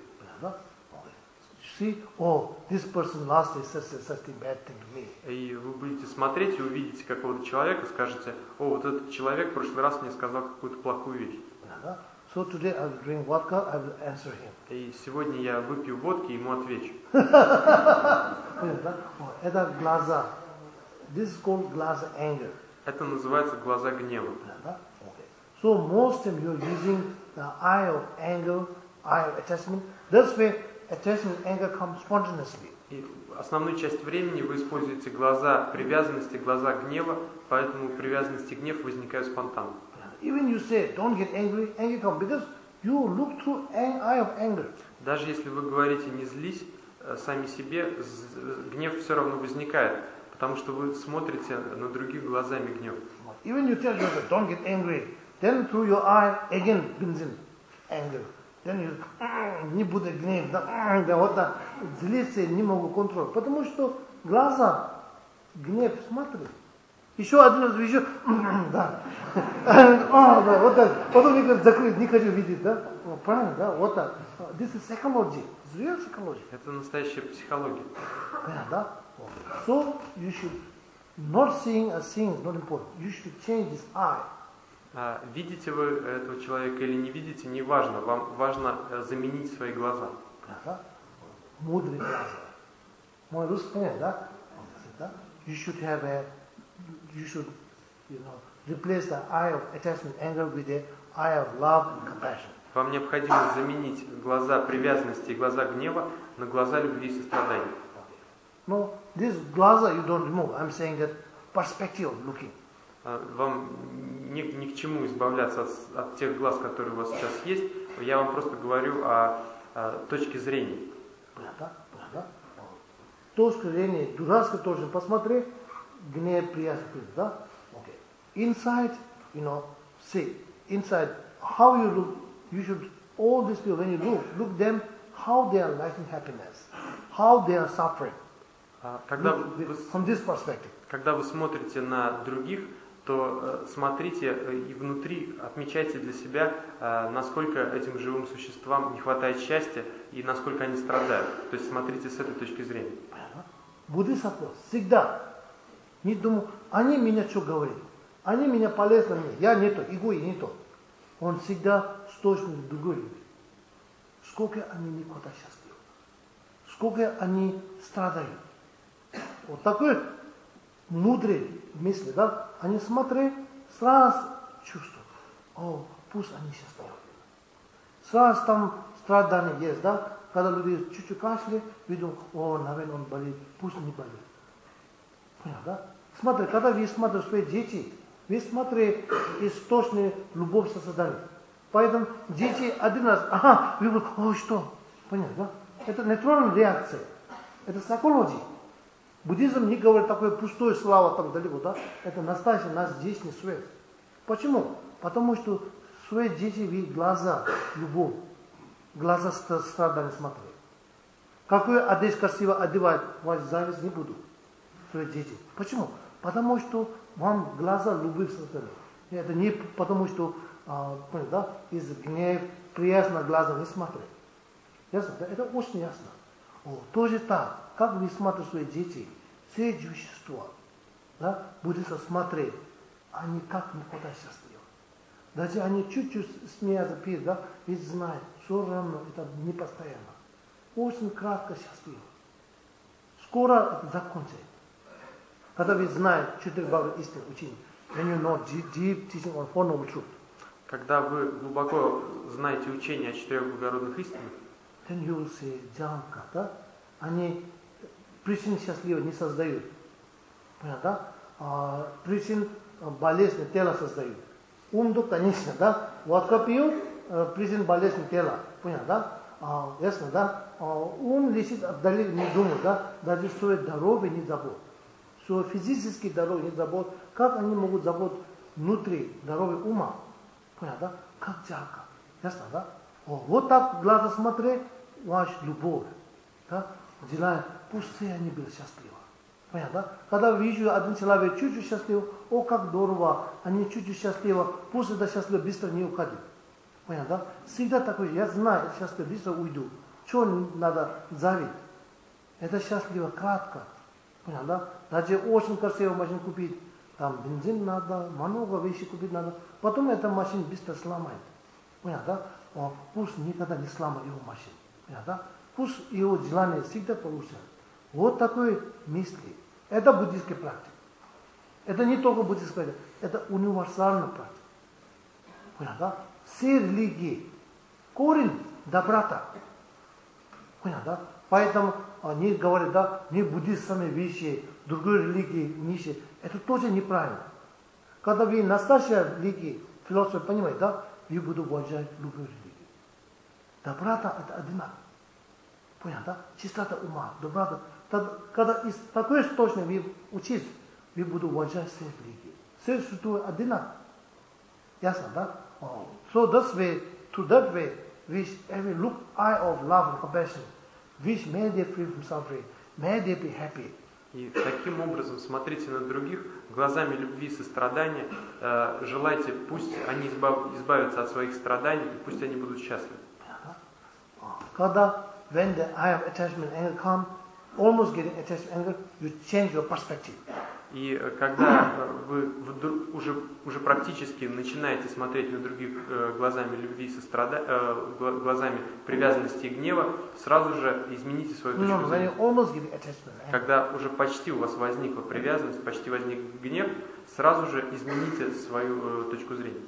See, oh, this person last day said such a bad thing to me. И вы будете смотреть и увидите какого-то человека, скажете, о, вот этот человек в прошлый раз мне сказал какую-то плохую вещь. So today I will drink vodka, I will answer him. И сегодня я выпью водки и ему отвечу. Это глаза. This is called glass anger. Это называется глаза гнева. So most of you are using the eye of anger, eye of attachment. That's where attachment and anger come spontaneously. И основную часть времени вы используете глаза привязанности, глаза гнева, поэтому привязанность и гнев возникают спонтанно. Even you say, don't get angry, anger comes because you look through an eye of anger. Даже если вы говорите «не злись», э, сами себе, з- гнев все равно возникает, потому что вы смотрите на других глазами гнев. Even you tell yourself, don't get angry, then through your eye again brings in anger. Then you, «М, не буду гнев, да, м, да, вот так, злиться не могу контролировать, потому что глаза, гнев, смотри. Еще один раз еще, «М, да, а, да, вот так, потом я закрыть, не хочу видеть, да, правильно, да, вот так. This is psychology, it's real psychology. Это настоящая психология. Понятно, да? So you should Not seeing or seeing is not important. You should change this eye. А, видите вы этого человека или не видите, не важно. Вам важно э, заменить свои глаза. Да? Мудрый глаза. Мой русский понятно, да? Да? You should have a, you should, you know, replace the eye of attachment, anger with the eye of love and compassion. Вам необходимо заменить глаза привязанности и глаза гнева на глаза любви и сострадания. No, this глаза you don't remove. I'm saying that perspective of looking. Вам ни, ни к чему избавляться от, от тех глаз, которые у вас сейчас есть. Я вам просто говорю о, о точке зрения. Понятно? Понятно? Точка зрения, дурацкая тоже посмотри, гнев, приязнь, да? Okay. Inside, you know, see, inside, how you look, you should, all these people, when you look, look them, how they are lacking happiness, how they are suffering. Когда Look, вы, from this perspective. когда вы смотрите на других, то э, смотрите э, и внутри отмечайте для себя, э, насколько этим живым существам не хватает счастья и насколько они страдают. То есть смотрите с этой точки зрения. Буддист всегда не думал, они меня что говорят, они меня полезны мне, я не то, его и не то. Он всегда с точно другой любит. Сколько они не хватает счастья, сколько они страдают. Вот такой мудрый мысли, да? Они смотрят, сразу чувствуют, о, пусть они счастливы. Сразу там страдания есть, да? Когда люди чуть-чуть кашляют, видят, о, наверное, он болит, пусть не болит. Понял, да? Смотри, когда вы смотрите свои дети, вы смотрите источник любовь сострадания. Поэтому дети один раз, ага, вы говорите, о, что? Понял, да? Это натуральная реакция. Это психология. Буддизм не говорит такое пустое слава там далеко, да? Это настоящий наш здешний свет. Почему? Потому что свои дети видят глаза, любовь, глаза страдания смотрят. Какую одежду красиво одевать, вас зависть не буду. Свои дети. Почему? Потому что вам глаза любовь страдания. Это не потому что, а, понял, да? Из гнев, приязно глаза не смотрят. Ясно? Да? Это очень ясно. О, тоже так. Как вы смотрите свои дети, все существа, да, будут смотреть, они как не хватает счастливы. Даже они чуть-чуть смеются, пьют, да, ведь знают, все равно это не постоянно. Очень кратко счастливо. Скоро это закончится. Когда вы знаете четыре главы истины учения, when you know deep teaching on Four Noble Truths. Когда вы глубоко знаете учение о четырех благородных истинах, then you will see Джанка, да? Они причин счастливого не создают. Понятно, да? А, причин болезни тела создают. Ум-то, конечно, да? Водка пьют, причин болезни тела. Понятно, да? А, ясно, да? А, ум лечит отдалек не думает, да? Даже свое здоровье не забот. Свое физическое здоровье не забот. Как они могут заботиться внутри здоровья ума? Понятно, да? Как Джанка. Ясно, да? О, вот так глаза смотреть, ваша любовь. Да? Желаю, пусть все они были счастливы. Понятно, да? Когда вижу один человек чуть-чуть счастлив, о, как здорово, они чуть-чуть счастливы, пусть это счастливо быстро не уходит. Понятно, да? Всегда такой, я знаю, это счастливо быстро уйду. Чего надо завидеть? Это счастливо кратко. Понятно, да? Даже очень красивую машину купить, там бензин надо, много вещей купить надо, потом эта машина быстро сломает. Понятно, да? О, пусть никогда не сломает его машину. Понятно, да? Пусть его желание всегда получится. Вот такой мысли. Это буддийская практика. Это не только буддийская практика, это универсальная практика. Понятно, да? Все религии, корень доброта. Понятно, да? Поэтому они говорят, да, не буддистские вещи, другой религии нищие. Это тоже неправильно. Когда вы настоящая религия, философия, понимаете, да, вы будете уважать любую религию. Доброта это одинаково. Понятно, да? Чистота ума, доброта. Когда из такой источника вы учитесь, вы будете уважать все религии. Все существует одинаково. Ясно, да? Oh. So this way, to that way, which every look eye of love and compassion, which may they free from suffering, may they be happy. И таким образом смотрите на других глазами любви и сострадания, э, желайте, пусть они избав, избавятся от своих страданий, и пусть они будут счастливы. Когда when the eye of attachment anger come, almost getting attached to anger, you change your perspective. И когда вы вдруг уже, уже практически начинаете смотреть на других глазами любви, сострада... глазами привязанности и гнева, сразу же измените свою точку зрения. Когда уже почти у вас возникла привязанность, почти возник гнев, сразу же измените свою точку зрения.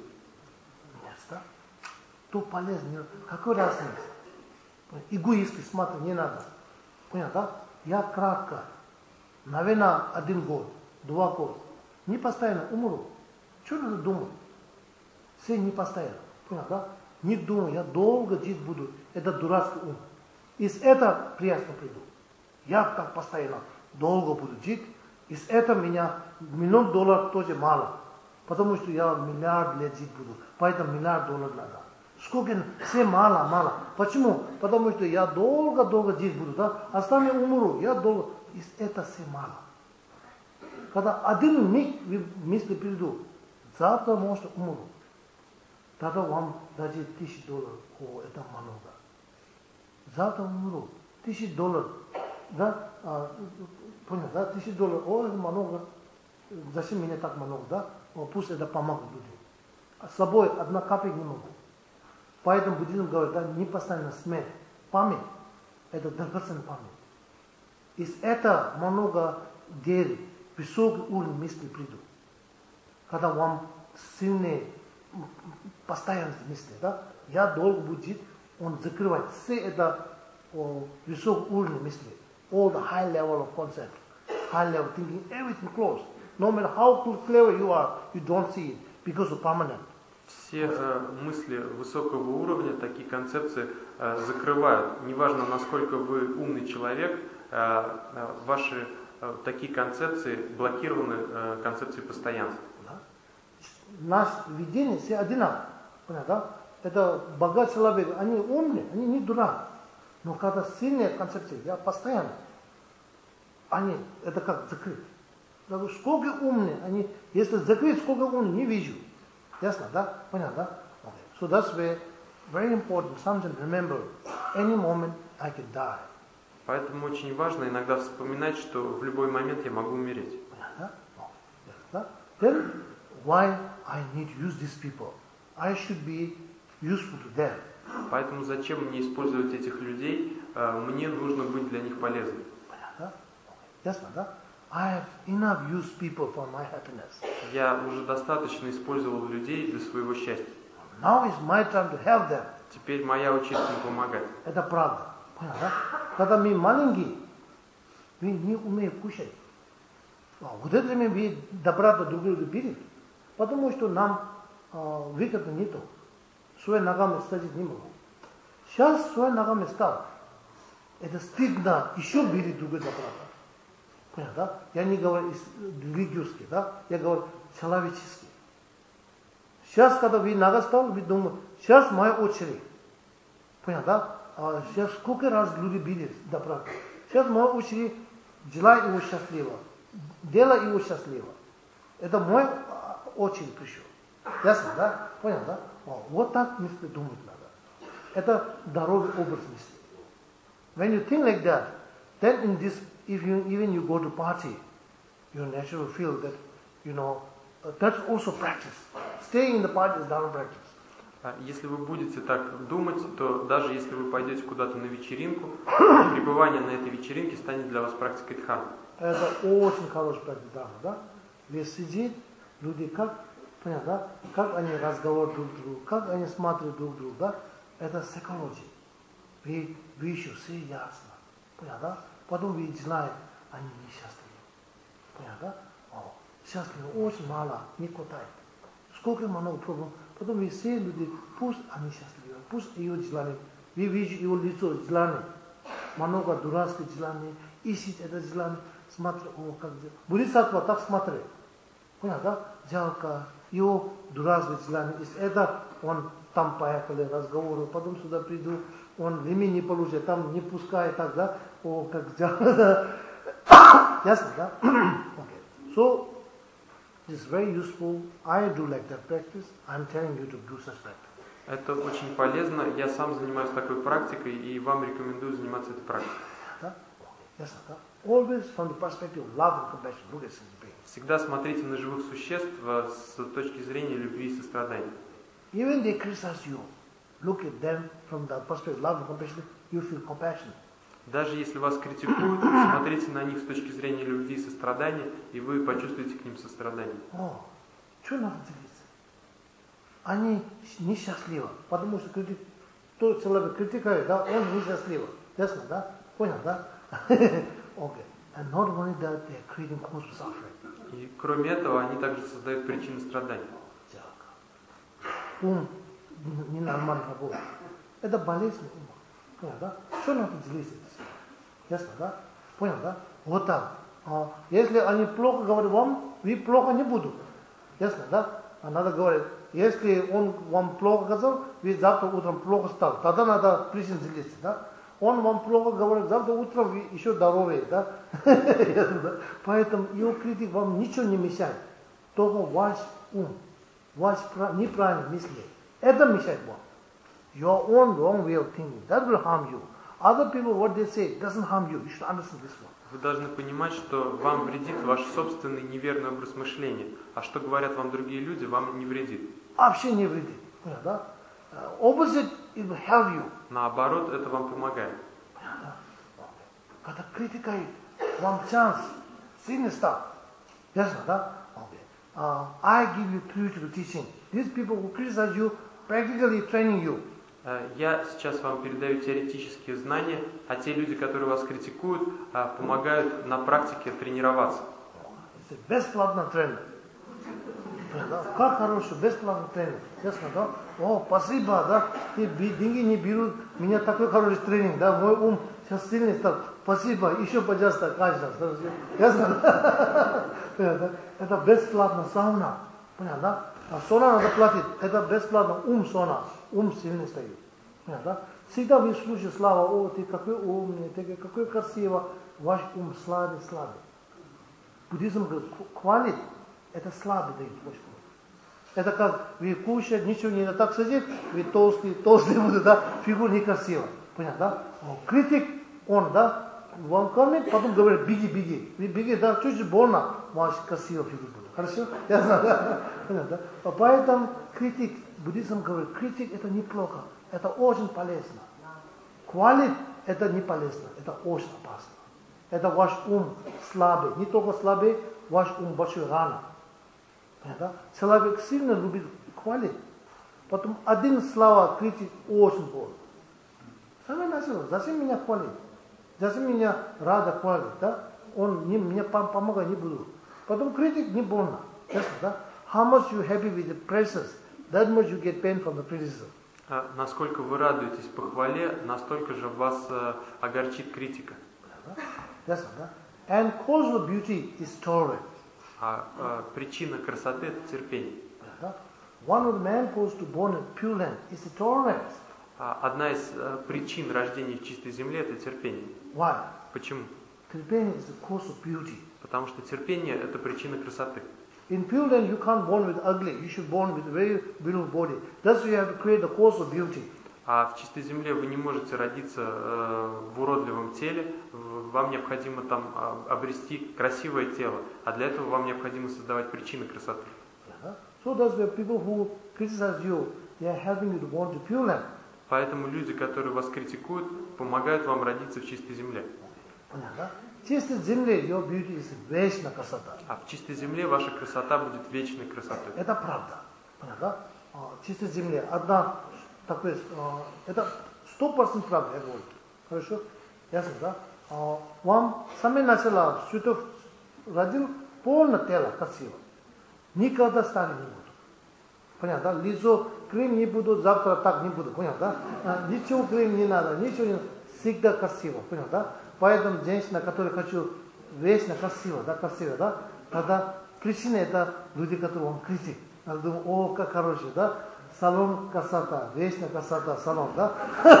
То полезно. Какой разница? Эгоистски смотреть не надо. Понял, да? Я кратко. Наверное, один год. Два года. Не постоянно умру. Что надо думать? Все не постоянно. Понял, да? Не думаю, я долго жить буду. Это дурацкий ум. Из этого приятно приду. Я так постоянно долго буду жить. Из этого меня миллион долларов тоже мало. Потому что я миллиард лет жить буду. Поэтому миллиард долларов надо. Сколько? Все мало, мало. Почему? Потому что я долго-долго жить буду. Да? Остальные умру. Я долго. Из этого все мало. Когда один миг мысли приду, завтра может умру. Тогда вам даже тысячи долларов. О, это много. Завтра умру. Тысячи долларов. Да? А, понял, да? Тысячи долларов. О, это много. Зачем меня так много, да? О, пусть это помогут людям. А с собой одна капелька не могу. Поэтому буддизм говорит, да, не постоянно смерть. Память. Это драгоценная память. Из этого много дел, высокий уровень мысли придут. Когда вам сильные, постоянные мысли, да, я долго буду жить, он закрывает все это о, высокий уровень мысли. All the high level of concept, high level thinking, everything closed. No matter how clever you are, you don't see it because of permanent. Все э, мысли высокого уровня, такие концепции э, закрывают. Неважно, насколько вы умный человек, э, э, ваши э, такие концепции блокированы э, концепцией постоянства. Да. Наше видение все одинаково. Да? Это богатый человек, они умные, они не дурак. Но когда сильная концепция, я постоянно, они, это как закрыть. Сколько умные, они, если закрыть, сколько умные, не вижу. Ясно, да? Понятно, да? Okay. So that's why very important. Sometimes remember, any moment I can die. Поэтому очень важно иногда вспоминать, что в любой момент я могу умереть. Понятно? Okay. Ясно, да? Then why I need to use these people? I should be useful to them. Поэтому зачем мне использовать этих людей? Мне нужно быть для них полезным. Понятно? Okay. Ясно, да? I have enough used people for my happiness. Я уже достаточно использовал людей для своего счастья. Now is my time to help them. Теперь моя очередь им помогать. Это правда. Понятно? Когда мы маленькие, мы не умеем кушать. Вот это мы добра-то друг друга берем, потому что нам э, выгодно нету. Свои ногами стать не могу. Сейчас свои ногами стал. Это стыдно еще берет другой добра. Понятно, да? Я не говорю религиозский, да? Я говорю человеческий. Сейчас, когда вы нога стал, вы думаете, сейчас моя очередь. Понятно, да? А сейчас сколько раз люди били добра. Сейчас моя очередь, делай его счастливо. Делай его счастливо. Это мой очередь пришел. Ясно, да? Понятно, да? Вот так мысли думать надо. Это здоровый образ мысли. When you think like that, then in this, if you even you go to party, you naturally feel that, you know, uh, that's also practice. Staying in the party is dharma practice. Если вы будете так думать, то даже если вы пойдете куда-то на вечеринку, пребывание на этой вечеринке станет для вас практикой дхармы. Это очень хорошая практика дхармы, да? Вы сидите, люди как, понятно, да? Как они разговаривают друг с другом, как они смотрят друг друга, да? Это psychology. Вы, вы еще все ясно, понятно, да? Потом вы знаете, они несчастливы. Понятно, да? О, счастливы очень мало, не хватает. Сколько много проблем. Потом вы все люди, пусть они счастливы, пусть ее желание, вы видите его лицо, желание, много дурацких желаний, ищет это желание, смотрит, о, как делать. Бодхисаттва так смотрит. Понятно, да? Жалко, его дурацкие желания, из этого он там поехали разговоры, потом сюда приду, он времени не получит, там не пускает, так, да? О, как жалко. Ясно, да? Okay. So, it's very useful. I do like that practice. I'm telling you to do such practice. Это очень полезно. Я сам занимаюсь такой практикой, и вам рекомендую заниматься этой практикой. Да? Ясно, да? Always from the perspective of love and compassion. Look at this. Всегда смотрите на живых существ с точки зрения любви и сострадания. Even they criticize you, look at them from the perspective of love and compassion, you feel compassion. Даже если вас критикуют, смотрите на них с точки зрения любви и сострадания, и вы почувствуете к ним сострадание. О, что надо делать? Они несчастливы, потому что критик, тот человек критикует, да, он несчастлив. Ясно, да? Понял, да? Okay. And not only that, they are creating cause for suffering. И кроме этого, они также создают причины страданий. Ум ненормально работает. Это болезнь ума. Понял, да? Что надо делать? Ясно, да? Понял, да? Вот так. А если они плохо говорят вам, вы плохо не будут. Ясно, да? А надо говорить, если он вам плохо сказал, вы завтра утром плохо стал. Тогда надо причину делиться, да? Он вам плохо говорит, завтра утром вы еще здоровее, да? Поэтому его критик вам ничего не мешает. Только ваш ум, ваш неправильное мышление. Это мешает вам. Your own wrong way of thinking, that will harm you. Other people, what they say, doesn't harm you. You should understand this one. Вы должны понимать, что вам вредит ваш собственный неверный образ мышления, а что говорят вам другие люди, вам не вредит. Вообще не вредит. Да? Opposite, it will help you. Наоборот, это вам помогает. Когда критикует, вам шанс сильно стать. Ясно, да? Okay. Uh, I give you theoretical teaching. These people who criticize you, practically training you. Я сейчас вам передаю теоретические знания, а те люди, которые вас критикуют, помогают на практике тренироваться. Это бесплатный тренер. Как хороший, бесплатный тренер. Ясно, да? О, спасибо, да? Ты деньги не берут, у меня такой хороший тренинг, да? Мой ум сейчас сильный стал. Спасибо, еще, пожалуйста, каждый раз. Ясно, да? Это бесплатная сауна. Понятно, да? А сауна надо платить. Это бесплатно ум сауна. Ум сильный стоит. Понятно, да? Всегда вы слушаете слава, о, ты какой умный, ты какой красивый. Ваш ум слабый, слабый. Буддизм говорит, хвалит. Это слабый дает ваш ум. Это как вы кушаете, ничего не надо, так сидит, вы толстый, толстый будет, да? Фигура некрасивая. Понятно, да? Критик, он, да? Вам кормит, потом говорит, беги, беги. Вы беги, да, чуть-чуть больно, ваш красивый фигура будет. Хорошо? Я знаю, да? Понятно, да? Поэтому критик, буддизм говорит, критик это неплохо, это очень полезно. Хвалить это не полезно, это очень опасно. Это ваш ум слабый, не только слабый, ваш ум большой рано. Понятно? Человек сильно любит хвалить, потом один слова критик очень больно. Самое начало, зачем меня хвалить? Зачем меня рада хвалить, да? Он не, мне помогать не будет. Потом критик не больно. Ясно, да? How much you happy with the praises, that much you get pain from the criticism. А насколько вы радуетесь похвале, настолько же вас э, огорчит критика. Ясно, да? And cause of beauty is tolerance. А э, причина красоты это терпение. One of the man caused to born in pure land is the tolerance. А одна из э, причин рождения в чистой земле это терпение. Why? Почему? Терпение is the cause of beauty. Потому что терпение это причина красоты. In pure land you can't born with ugly. You should born with a very beautiful body. That's why you have to create the cause of beauty. А в чистой земле вы не можете родиться э, в уродливом теле. Вам необходимо там э, обрести красивое тело. А для этого вам необходимо создавать причины красоты. Uh-huh. So that's why people who criticize you, they are helping you to born to pure land. Поэтому люди, которые вас критикуют, помогают вам родиться в чистой земле. Понятно? В чистой земле your beauty is вечная красота. А в чистой земле ваша красота будет вечной красотой. Это правда. Понятно? В чистой земле одна такое, это сто процентов правда, я говорю. Хорошо? Ясно, да? Вам с самого начала Святов родил полное тело красиво. Никогда старый не буду. Понятно, да? Лицо крем не буду, завтра так не буду. Понятно, да? Ничего крем не надо, ничего не надо. Всегда красиво. Понятно, да? Поэтому женщина, которая хочу вечно красиво, да, красиво, да? Тогда причина это люди, которые он критик. Она думает, о, как хороший, да? Салон красота, вечно красота, салон, да?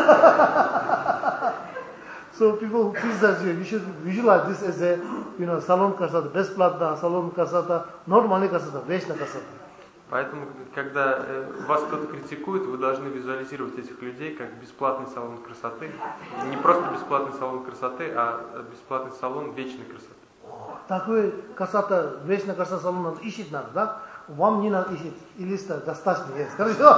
So people who criticize you, you should visualize this as a, you know, салон красота, бесплатно, салон красота, нормальная красота, вечная красота. Поэтому, когда э, вас кто-то критикует, вы должны визуализировать этих людей как бесплатный салон красоты. Не просто бесплатный салон красоты, а бесплатный салон вечной красоты. О, такой красота, вечная красота салон надо ищет надо, да? Вам не надо ищет, и листа достаточно есть, хорошо?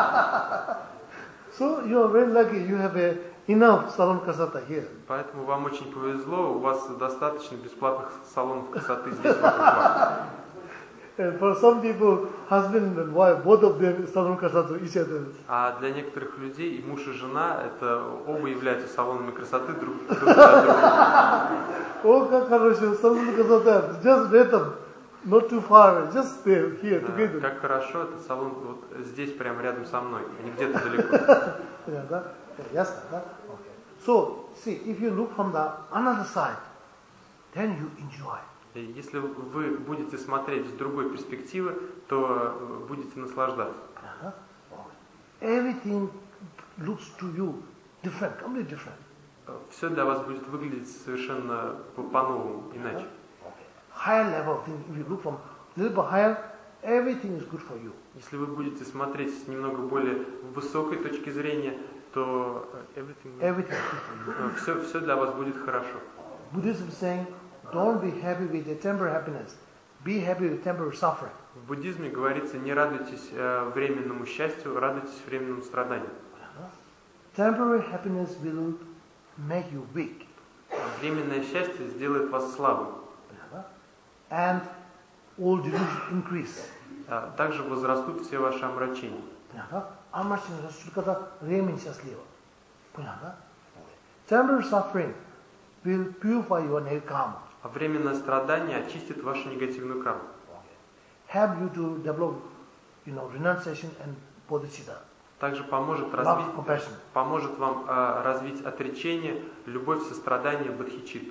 So you are very lucky, you have a enough salon красота here. Поэтому вам очень повезло, у вас достаточно бесплатных салонов красоты здесь вокруг вас. And for some people, husband and wife, both of them salon красота each other. А для некоторых людей и муж и жена, это оба являются салонами красоты друг, друг для друга. О, как хорошо, салон красота, just рядом, not too far, just there, here, together. Как хорошо, этот салон вот здесь, прямо рядом со мной, а не где-то далеко. Ясно, да? So, see, if you look from the another side, then you enjoy. И если вы будете смотреть с другой перспективы, то будете наслаждаться. Uh-huh. Everything looks to you different, completely different. Все для вас будет выглядеть совершенно по-новому, иначе. Higher level thing, if you look from a little bit higher, everything is good for you. Если вы будете смотреть с немного более высокой точки зрения, то everything, everything is good for you. Все, все для вас будет хорошо. Buddhism is saying, don't be happy with the temporary happiness. Be happy with temporary suffering. В буддизме говорится, не радуйтесь э, временному счастью, радуйтесь временному страданию. Temporary happiness will make you weak. Временное счастье сделает вас слабым. And all delusions increase. А также возрастут все ваши омрачения. Омрачение растут, когда временно счастливо. Понятно? Temporary suffering will purify your negative karma. А временное страдание очистит вашу негативную карму. Help you to develop, you know, renunciation and bodhicitta. Также поможет, развить, поможет вам э, развить отречение, любовь, сострадание, бодхичитту.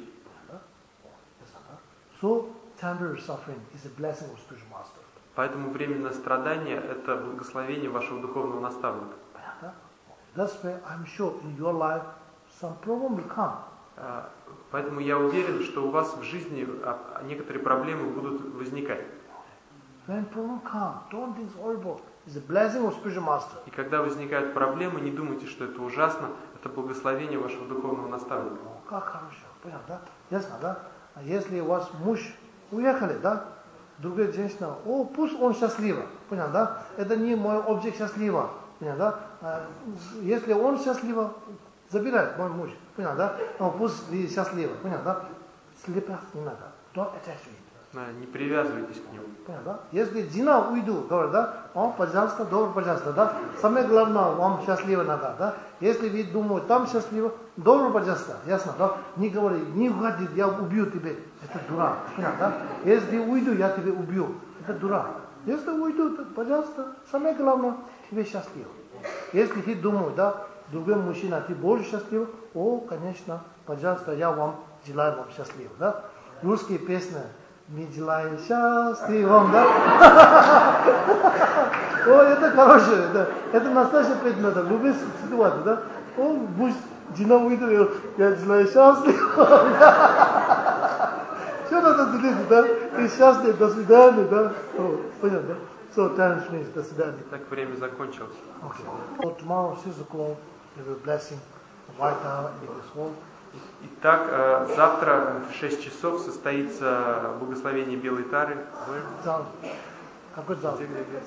So, temporary suffering is a blessing of spiritual master. Поэтому временное страдание – это благословение вашего духовного наставника. That's why I'm sure in your life some problem will come. Э, поэтому я уверен, что у вас в жизни некоторые проблемы будут возникать. When problem come, don't think it's horrible. It's a blessing of spiritual master. И когда возникают проблемы, не думайте, что это ужасно, это благословение вашего духовного наставника. Как хорошо, понятно, да? Ясно, да? А если у вас муж уехали, да? Другая женщина, о, пусть он счастлив, понятно, да? Это не мой объект счастлива, понятно, да? А если он счастлив, забирает мой муж, понятно, да? Но пусть вы счастливы, понятно, да? Слепать не надо, don't attach to it. Не привязывайтесь к нему. Понятно, да? Если жена уйду, говорит, да? О, пожалуйста, добро, пожалуйста, да? Самое главное, вам счастливо надо, да? Если вы думаете, там счастливо, добро, пожалуйста, ясно, да? Не говори, не уходи, я убью тебя, это дурак, понятно, да? Если уйду, я тебя убью, это дурак. Если уйду, то, пожалуйста, самое главное, тебе счастливо. Если ты думаешь, да, другой мужчина, ты больше счастлив, о, конечно, пожалуйста, я вам желаю вам счастливо, да? Русские песни. Мы желаем счастливым, да? О, это хорошее, да. Это настоящая песня, да. Любая ситуация, да? О, муж, жена уйдет, я желаю счастливым. Все надо делать, да? И счастлив, до свидания, да? О, понятно, да? So, time finished, до свидания. Так время закончилось. Okay. So, tomorrow, six o'clock, we will blessing the White Tower in this hall. Итак, завтра в шесть часов состоится благословение Белой Тары. Зал. Какой зал?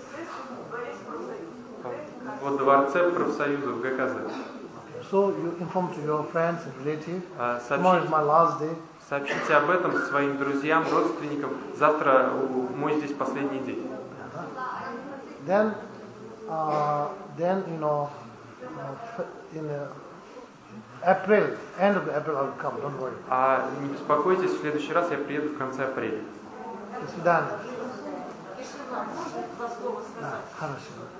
Во дворце профсоюзов ГКЗ. So you inform to your friends and relatives. Tomorrow is my last day. Сообщите об этом своим друзьям, родственникам. Завтра мой здесь последний день. Then, uh, then you know, uh, in uh, April, end of April, I'll come. Don't worry. А не беспокойтесь, в следующий раз я приеду в конце апреля. До свидания. Хорошо.